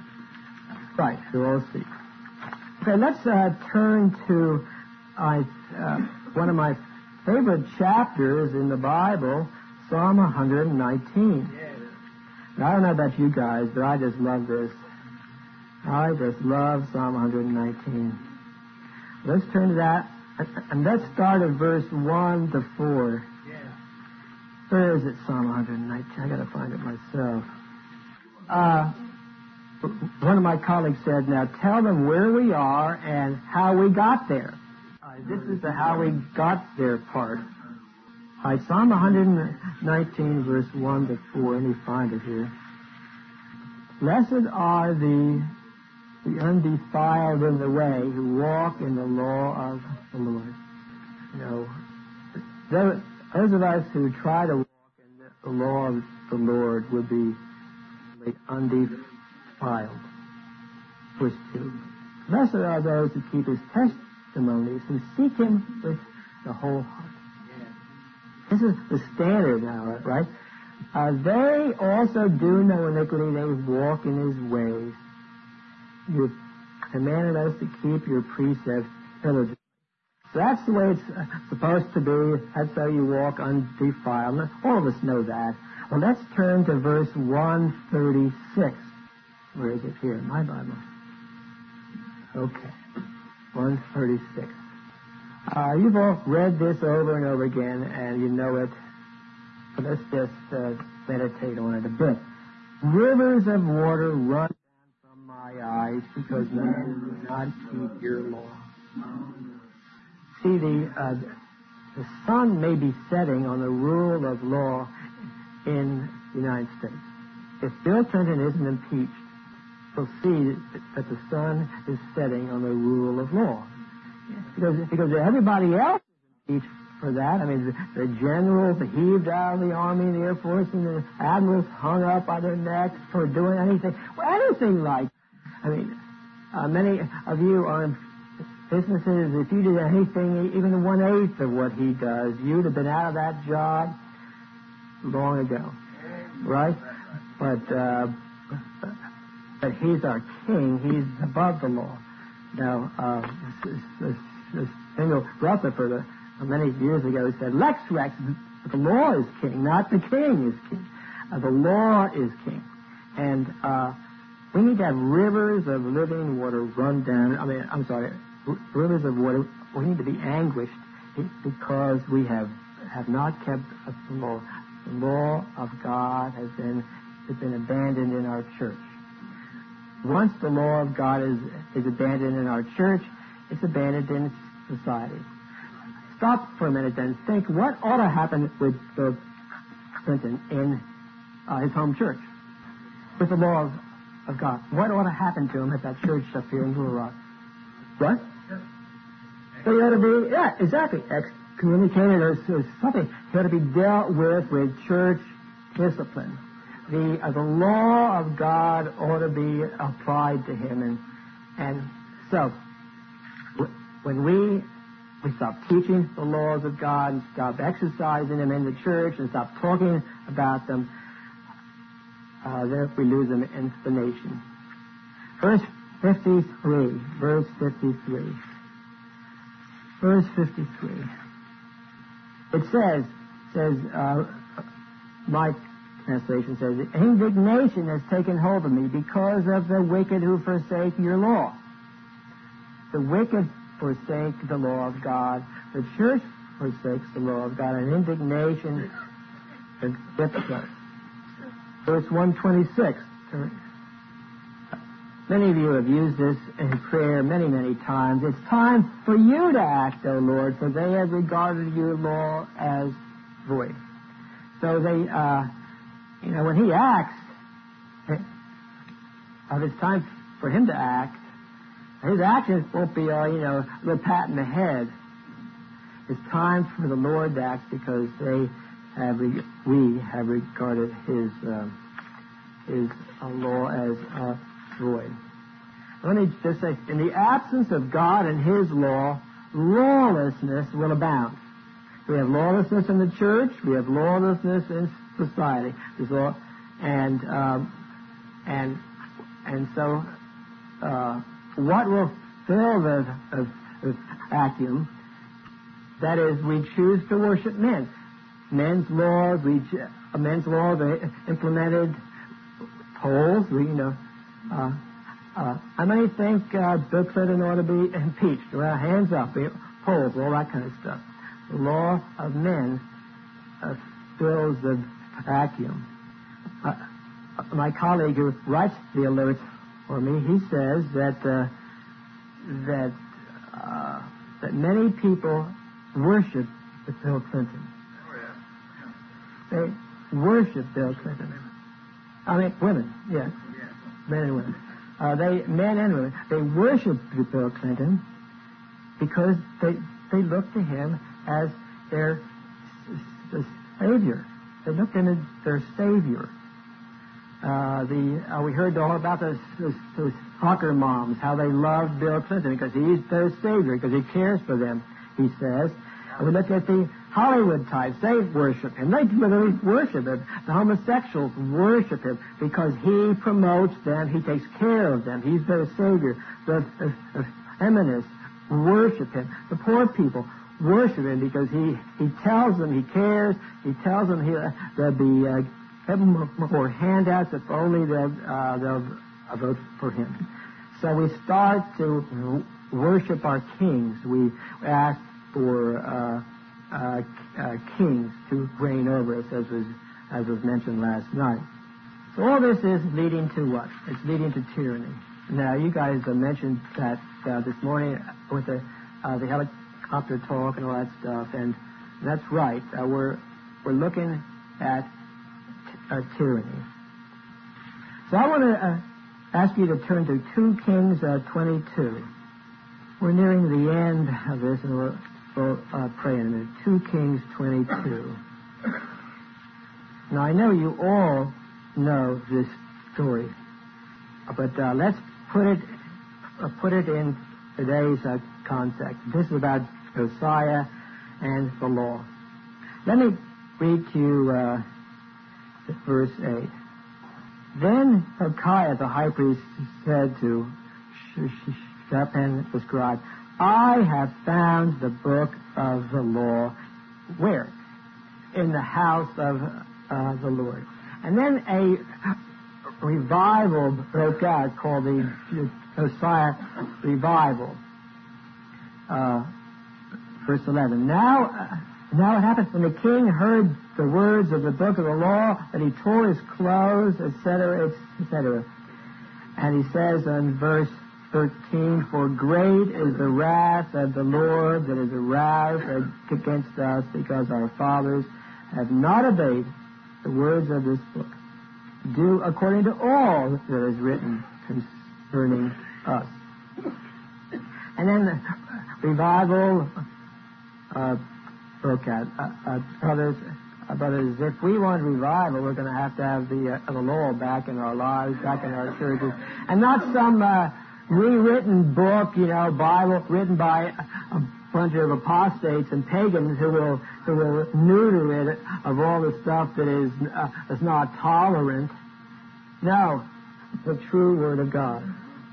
Right, so we'll see. Okay, let's uh, turn to uh, uh, one of my favorite chapters in the Bible, Psalm one nineteen. Now, I don't know about you guys, but I just love this. I just love Psalm one nineteen. Let's turn to that, and let's start at verse one to four. Where is it, Psalm one nineteen? I got to find it myself. Uh, one of my colleagues said, now tell them where we are and how we got there. Uh, this is the how we got there part. All right, Psalm one nineteen, verse one to four. Let me find it here. Blessed are the, the undefiled in the way who walk in the law of the Lord. You know, those, those of us who try to walk in the law of the Lord would be undefiled. Verse two. Blessed are those who keep his testimonies, who seek him with the whole heart. This is the standard now, right? Uh, they also do no iniquity. They walk in his ways. You commanded us to keep your precepts diligently. So that's the way it's uh, supposed to be. That's how you walk undefiled. All of us know that. Well, let's turn to verse one thirty-six. Where is it here in my Bible? Okay. one thirty-six. Uh, you've all read this over and over again, and you know it. But let's just uh, meditate on it a bit. Rivers of water run down from my eyes because man does not keep your law. See, the, uh, the sun may be setting on the rule of law in the United States. If Bill Clinton isn't impeached, we'll see that the sun is setting on the rule of law. Because, because everybody else is impeached for that. I mean, the, the generals heaved out of the Army and the Air Force, and the admirals hung up by their necks for doing anything. Well, anything like, I mean, uh, many of you are in businesses. If you did anything, even one-eighth of what he does, you'd have been out of that job long ago, right? But uh, but he's our king. He's above the law. Now, uh, this, this, this Samuel Rutherford, uh, many years ago, said, Lex Rex, the law is king, not the king is king. Uh, the law is king. And uh, we need to have rivers of living water run down. I mean, I'm sorry, r- rivers of water. We need to be anguished because we have have not kept the law. The law of God has been has been abandoned in our church. Once the law of God is, is abandoned in our church, it's abandoned in society. stop for a minute and think what ought to happen with Bill Clinton in uh, his home church with the law of, of God. What ought to happen to him at that church up here in Little Rock? What? They ought to be, yeah, exactly, excommunicated or, or something. He ought to be dealt with with church discipline. The uh, the law of God ought to be applied to him, and and so w- when we we stop teaching the laws of God and stop exercising them in the church and stop talking about them, uh, then we lose them in the nation. Verse fifty-three. Verse fifty-three. Verse fifty-three. It says says uh, my translation says, indignation has taken hold of me because of the wicked who forsake your law. The wicked forsake the law of God. The church forsakes the law of God, and indignation gets us. Verse one twenty-six. Many of you have used this in prayer many, many times. It's time for you to act, O Lord, for they have regarded your law as void. So they... Uh, You know, when he acts, uh, it's time for him to act. His actions won't be, uh, you know, a little pat in the head. It's time for the Lord to act because they have, re- we have regarded his uh, his uh, law as uh, void. Let me just say, in the absence of God and his law, lawlessness will abound. We have lawlessness in the church. We have lawlessness in society. All, and um, and and so, uh, what will fill the, the, the vacuum? That is, we choose to worship men. Men's laws, we uh, men's laws are implemented. Polls, we you know. Uh, uh, how many think uh, Bill Clinton ought to be impeached? Well, hands up. Polls, all that kind of stuff. The law of men uh, fills the vacuum. Uh, my colleague who writes the alerts for me, he says that uh, that uh, that many people worship Bill Clinton. They worship Bill Clinton. I mean, women, yes, men and women. Uh, they men and women. They worship Bill Clinton because they they look to him as their s- savior. They look to him as their savior. Uh, the uh, we heard all about those, those, those soccer moms, how they love Bill Clinton because he's their savior, because he cares for them, he says. And we look at the Hollywood types. They worship him. They literally worship him. The homosexuals worship him because he promotes them. He takes care of them. He's their savior. The, the, the feminists worship him. The poor people worship him because he, he tells them he cares. He tells them he, uh, there'll be uh, more handouts if only they'll, uh, they'll uh, vote for him. So we start to worship our kings. We ask for uh, uh, uh, kings to reign over us, as was as was mentioned last night. So all this is leading to what? It's leading to tyranny. Now, you guys uh, mentioned that uh, this morning with the uh, the helicopter talk and all that stuff, and that's right. Uh, we're we're looking at t- uh, tyranny. So I want to uh, ask you to turn to Second Kings uh, twenty-two. We're nearing the end of this, and we'll, we'll uh, pray in a minute. Second Kings twenty-two. Now, I know you all know this story, but uh, let's put it uh, put it in today's uh, context. This is about Josiah and the law. Let me read to you uh, verse eight. Then Hilkiah the high priest said to Shaphan the scribe, I have found the book of the law. Where? In the house of uh, the Lord. And then a revival broke out called the Josiah Revival. Uh, verse eleven. Now, uh, now it happened when the king heard the words of the book of the law that he tore his clothes, et cetera, et cetera. And he says in verse thirteen, for great is the wrath of the Lord that is aroused against us, because our fathers have not obeyed the words of this book. Do according to all that is written concerning us. And then the revival uh, broke out. Uh, uh, brothers, uh, brothers, if we want revival, we're going to have to have the, uh, the law back in our lives, back in our churches, and not some uh, rewritten book, you know, Bible written by a bunch of apostates and pagans who will who will neuter it of all the stuff that is uh, is not tolerant. No, the true Word of God.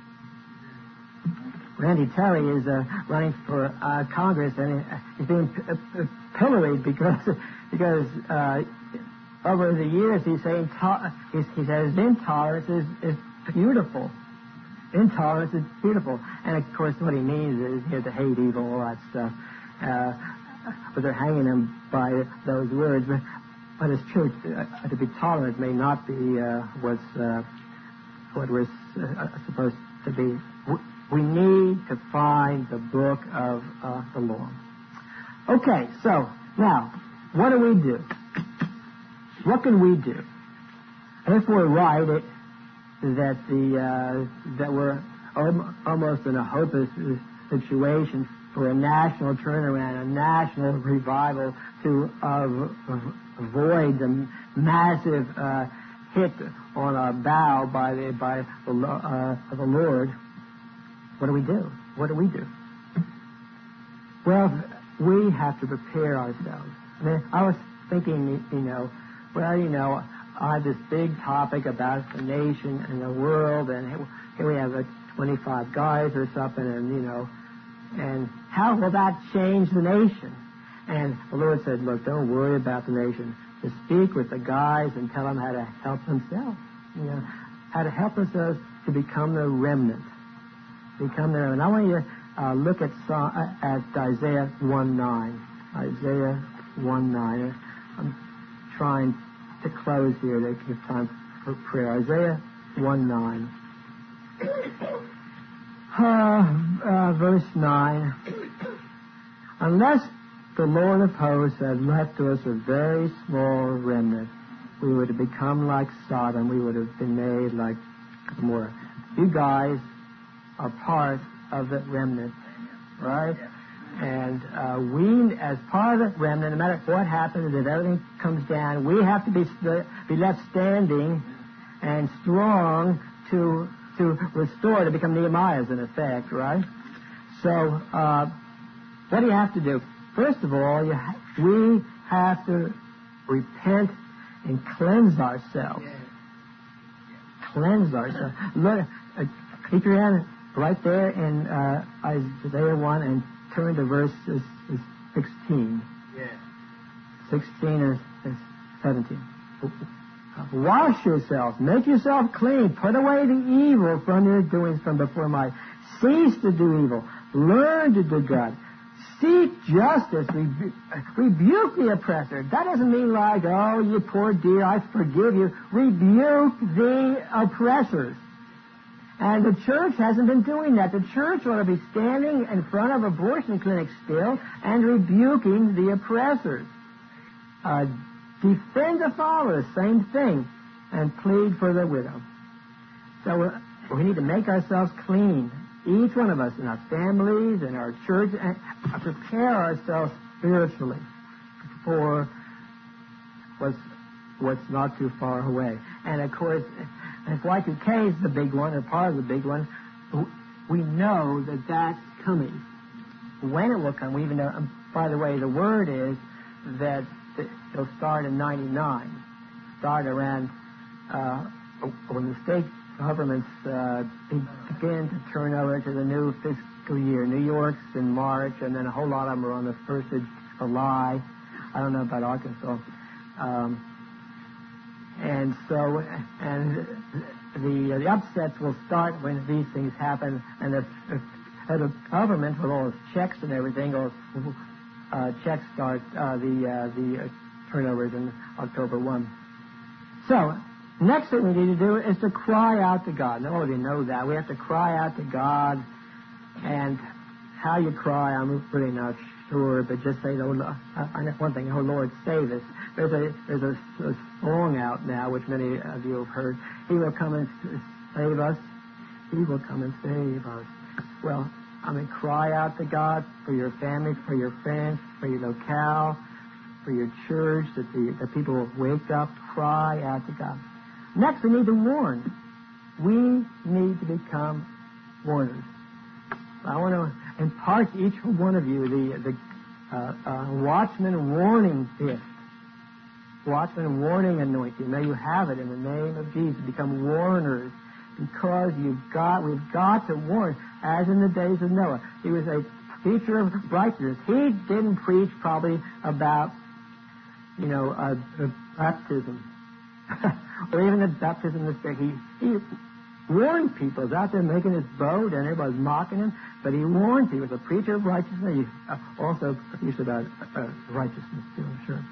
Randy Terry is uh, running for uh, Congress, and he's being p- p- pilloried because because uh, over the years he's saying to- he's, he says intolerance is, is beautiful. Intolerance is beautiful, and of course what he means is you have to hate evil, all that stuff. Uh, but they're hanging him by those words. But, but it's true. Uh, to be tolerant may not be uh, what's uh, what we're uh, supposed to be. We need to find the book of uh, the law. Okay, so now, what do we do? What can we do? If we're right it, that the uh, that we're om- almost in a hopeless situation for a national turnaround, a national revival to uh, avoid the massive uh, hit on our bow by the by the, uh, the Lord. What do we do? What do we do? Well, we have to prepare ourselves. I mean, I was thinking, you know, well, you know, I have this big topic about the nation and the world, and here we have like twenty-five guys or something, and, you know, and how will that change the nation? And the Lord said, look, don't worry about the nation. Just speak with the guys and tell them how to help themselves, you know, how to help themselves to become the remnant. Become there, and I want you to uh, look at uh, at Isaiah one nine. Isaiah one nine. I'm trying to close here to give time for prayer. Isaiah one nine. Uh, uh, verse nine. Unless the Lord of hosts had left to us a very small remnant, we would have become like Sodom. We would have been made like Gomorrah. You guys are part of that remnant, right? And uh, we, as part of that remnant, no matter what happens, if everything comes down, we have to be st- be left standing and strong to to restore, to become Nehemiahs in effect, right? So, uh, what do you have to do? First of all, you ha- we have to repent and cleanse ourselves. Cleanse ourselves. Look, uh, keep your hand right there in uh, Isaiah one and turn to verse sixteen. Yeah. sixteen and seventeen. Wash yourself. Make yourself clean. Put away the evil from your doings from before my. Cease to do evil. Learn to do good. Seek justice. Rebu- rebuke the oppressor. That doesn't mean like, oh, you poor dear, I forgive you. Rebuke the oppressors. And the church hasn't been doing that. The church ought to be standing in front of abortion clinics still and rebuking the oppressors. Uh, defend the fatherless, same thing, and plead for the widow. So we're, we need to make ourselves clean, each one of us in our families, in our church, and prepare ourselves spiritually for what's, what's not too far away. And of course, if Y two K is the big one, or part of the big one, we know that that's coming. When it will come, we even know, by the way, the word is that it'll start in ninety-nine, start around uh, when the state governments uh, begin to turn over to the new fiscal year. New York's in March, and then a whole lot of them are on the first of July. I don't know about Arkansas. Um, And so, and the uh, the upsets will start when these things happen, and the, the government, with all its checks and everything, will uh, checks start uh, the uh, the uh, turnovers in October first. So Next thing we need to do is to cry out to God. All of you know that. We have to cry out to God. And how you cry, I'm really not sure, but just say, oh, uh, one thing, oh, Lord, save us. There's a there's a, a song out now, which many of you have heard. He will come and save us. He will come and save us. Well, I mean, cry out to God for your family, for your friends, for your locale, for your church, that the, the people will wake up, cry out to God. Next, we need to warn. We need to become warners. I want to impart to each one of you the, the uh, uh, watchman warning gift. Watchman warning anointing. May you have it in the name of Jesus. Become warners, because you've got, we've got to warn, as in the days of Noah. He was a preacher of righteousness. He didn't preach probably about, you know, uh, the baptism, or even the baptism of the Spirit. He, he warned people. He was out there making his boat, and everybody was mocking him, but he warned people. He was a preacher of righteousness. He uh, also preached about uh, righteousness, too, I'm sure.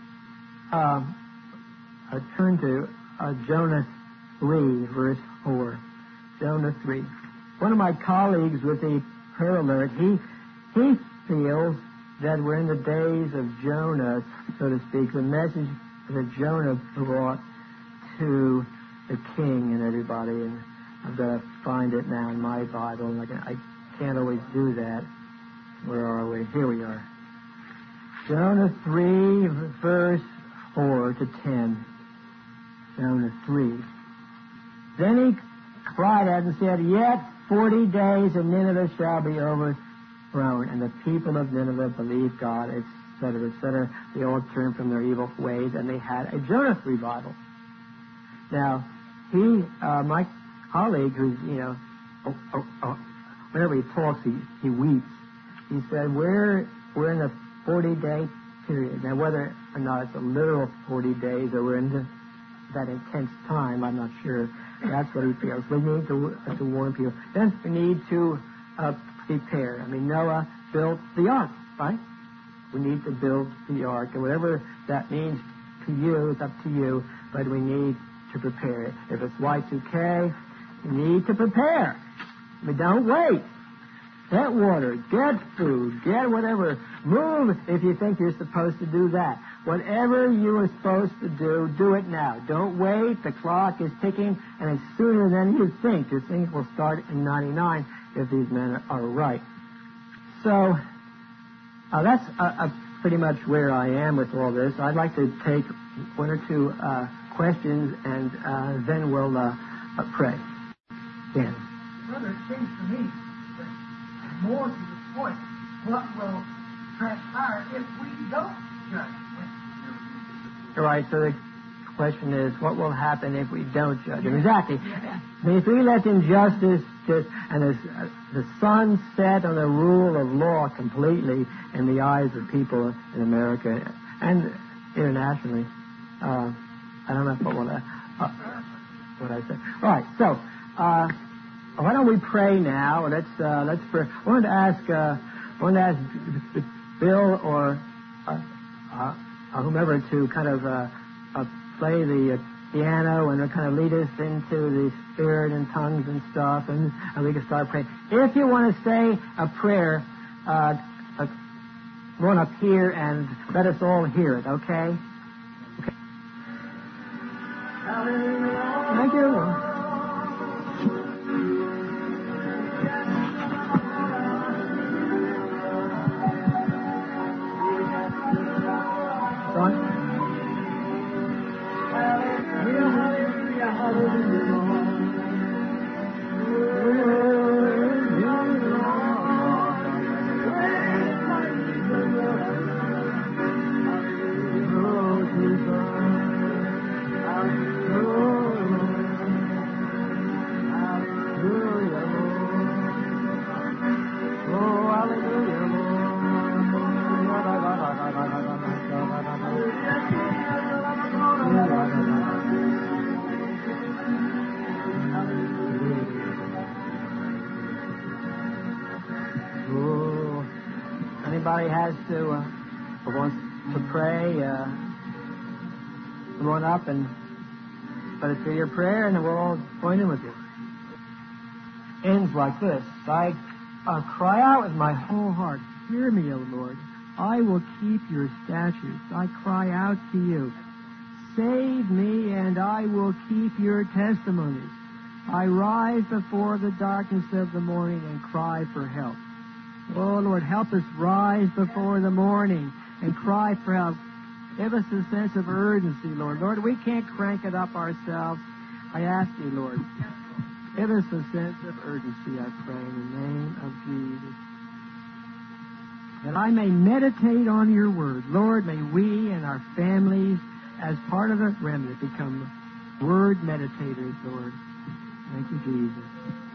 Um, I turn to uh, Jonah three, verse four. Jonah three. One of my colleagues with the prayer alert, he he feels that we're in the days of Jonah, so to speak, the message that Jonah brought to the king and everybody. And I've got to find it now in my Bible, and I, can, I can't always do that. Where are we? Here we are. Jonah three, verse four to ten. Jonah three. Then he cried out and said, "Yet forty days and Nineveh shall be overthrown." And the people of Nineveh believed God, et cetera, et cetera. They all turned from their evil ways, and they had a Jonah revival. Now, he, uh, my colleague, who's, you know, oh, oh, oh, whenever he talks, he, he weeps. He said, we're, we're in a forty-day period. Now, whether or not it's a literal forty days or we're in the, that intense time, I'm not sure. That's what he feels. We need to, uh, to warn people. Then we need to uh, prepare. I mean, Noah built the ark, right? We need to build the ark. And whatever that means to you, it's up to you. But we need to prepare it. If it's Y two K, you need to prepare. But don't wait. Get water, get food, get whatever. Move if you think you're supposed to do that. Whatever you are supposed to do, do it now. Don't wait. The clock is ticking, and it's sooner than you think. You think will start in ninety-nine if these men are right. So uh, that's uh, uh, pretty much where I am with all this. I'd like to take one or two uh, questions, and uh, then we'll uh, uh, pray. Dan. Brother, it seems to me that more to the point, what will transpire if we don't judge? All right, so the question is, what will happen if we don't judge? Exactly. I mean, if we let injustice just, and the, uh, the sun set on the rule of law completely in the eyes of people in America and internationally, uh, I don't know what, I, uh, what I say. All right, so uh, why don't we pray now? Let's uh, let's pray. I wanted to ask, uh, I wanted to ask Bill or uh, uh, whomever to kind of uh, uh, play the uh, piano and kind of lead us into the Spirit and tongues and stuff, and, and we can start praying. If you want to say a prayer, uh, uh, run up here and let us all hear it, okay? Okay. Thank you, Lord. Anybody has to, uh, or wants to pray, uh, come on up and But it's your prayer, and we'll all join in with you. Ends like this. I uh, cry out with my whole heart, hear me, O Lord. I will keep your statutes. I cry out to you. Save me, and I will keep your testimonies. I rise before the darkness of the morning and cry for help. Oh, Lord, help us rise before the morning and cry for help. Give us a sense of urgency, Lord. Lord, we can't crank it up ourselves. I ask you, Lord, give us a sense of urgency, I pray, in the name of Jesus. That I may meditate on your word. Lord, may we and our families, as part of the remnant, become word meditators, Lord. Thank you, Jesus.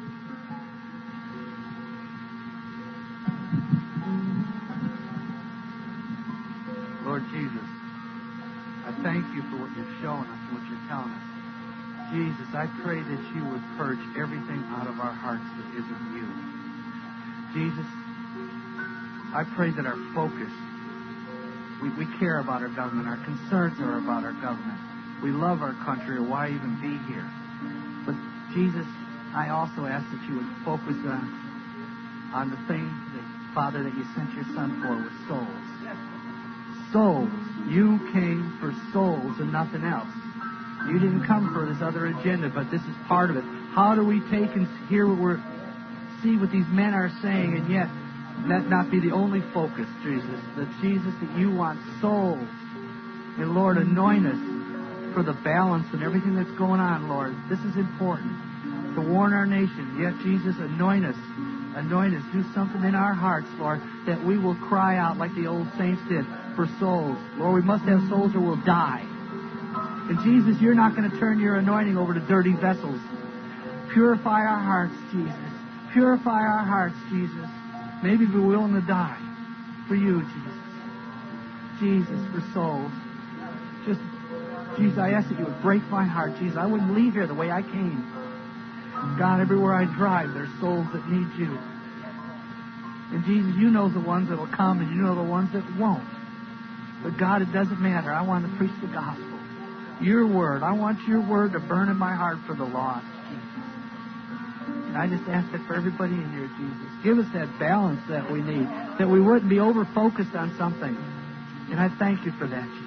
Lord Jesus, I thank you for what you've shown us and what you're telling us. Jesus, I pray that you would purge everything out of our hearts that isn't you. Jesus, I pray that our focus, we, we care about our government. Our concerns are about our government. We love our country, or why even be here? But Jesus, I also ask that you would focus on, on the thing, that, Father, that you sent your Son for, was souls. Souls. You came for souls and nothing else. You didn't come for this other agenda, but this is part of it. How do we take and hear what we're, see what these men are saying, and yet that not be the only focus, Jesus? That Jesus, that you want souls. And Lord, anoint us for the balance and everything that's going on, Lord. This is important to warn our nation. Yet, Jesus, anoint us. Anoint us. Do something in our hearts, Lord, that we will cry out like the old saints did for souls. Lord, we must have souls or we'll die. And Jesus, you're not going to turn your anointing over to dirty vessels. Purify our hearts, Jesus. Purify our hearts, Jesus. Maybe we're willing to die for you, Jesus. Jesus, for souls. Just, Jesus, I ask that you would break my heart, Jesus. I wouldn't leave here the way I came. God, everywhere I drive, there's souls that need you. And Jesus, you know the ones that will come, and you know the ones that won't. But God, it doesn't matter. I want to preach the gospel. Your word. I want your word to burn in my heart for the lost, Jesus. And I just ask that for everybody in here, Jesus. Give us that balance that we need, that we wouldn't be over-focused on something. And I thank you for that, Jesus.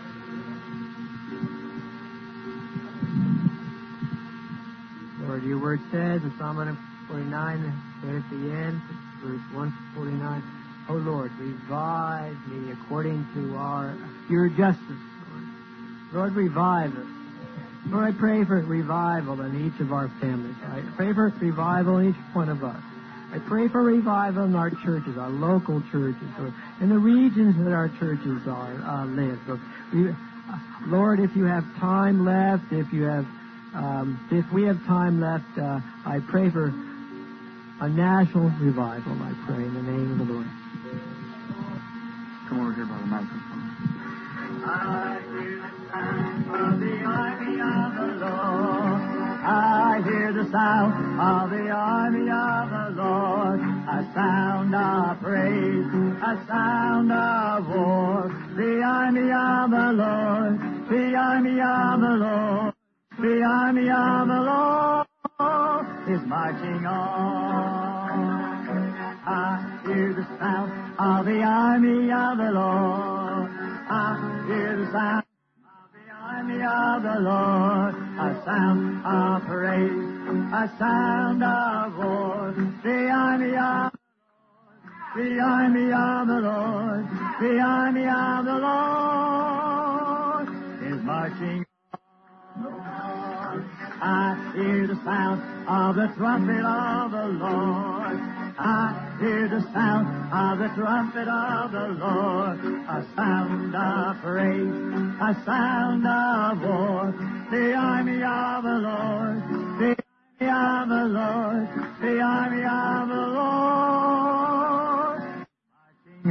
Lord, your word says in Psalm one forty-nine, right at the end, verse one forty-nine, O Lord, revive me according to our your justice, Lord. Lord, revive us. Lord, I pray for revival in each of our families. I pray for revival in each one of us. I pray for revival in our churches, our local churches, or in the regions that our churches are uh, live. So we, uh, Lord, if you have time left, if you have, um, if we have time left, uh, I pray for a national revival. I pray in the name of the Lord. Come over here by the microphone. I hear the sound of the army of the Lord. I hear the sound of the army of the Lord. A sound of praise, a sound of war. The army of the Lord, the army of the Lord, the army of the Lord is marching on. I hear the sound of the army of the Lord. I hear the sound of the army of the Lord. A sound of praise, a sound of war. The army of the army of the Lord, the army of the Lord is marching on. I hear the sound of the trumpet of the Lord. I hear the sound of the trumpet of the Lord. A sound of praise, a sound of war. The army of the Lord, the army of the Lord, the army of the Lord marching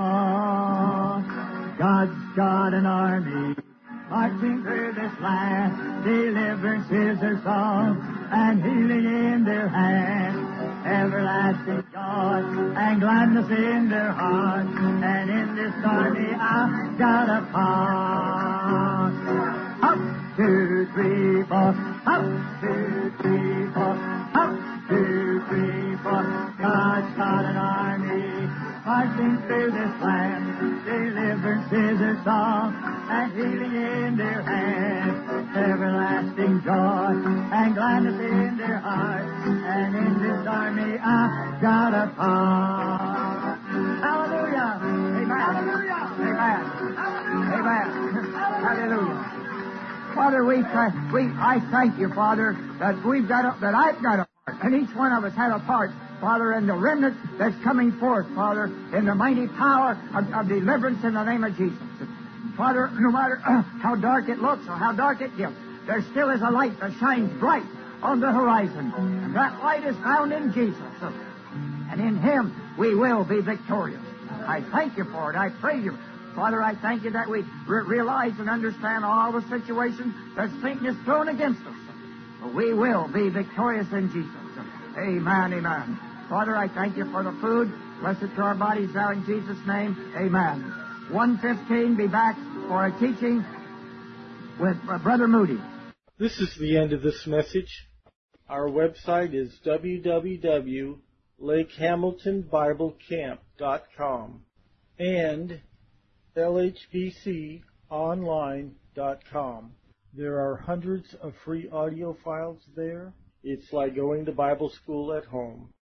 on. God's got an army marching through this land. Deliverance is their song and healing in their hands. Everlasting joy and gladness in their hearts. And in this army I've got a part. Up two, three, four. Up, two, three, four. Up, two, three, four. God's got an army marching through this land. Deliverance is their song, and healing in their hands. Everlasting joy and gladness in their hearts. And in this army I've got a part. Hallelujah! Amen. Hallelujah! Amen. Amen. Hallelujah. Father, we, we, I thank you, Father, that we've got a, that I've got a part, and each one of us had a part, Father, in the remnant that's coming forth, Father, in the mighty power of, of deliverance in the name of Jesus. Father, no matter uh, how dark it looks or how dark it gets, there still is a light that shines bright on the horizon, and that light is found in Jesus, and in Him we will be victorious. I thank you for it. I praise you. Father, I thank you that we re- realize and understand all the situations that Satan is thrown against us. But we will be victorious in Jesus. Amen, amen. Father, I thank you for the food. Bless it to our bodies now in Jesus' name. Amen. one fifteen, be back for a teaching with uh, Brother Moody. This is the end of this message. Our website is w w w dot lake hamilton bible camp dot com and l h b c online dot com. There are hundreds of free audio files there. It's like going to Bible school at home.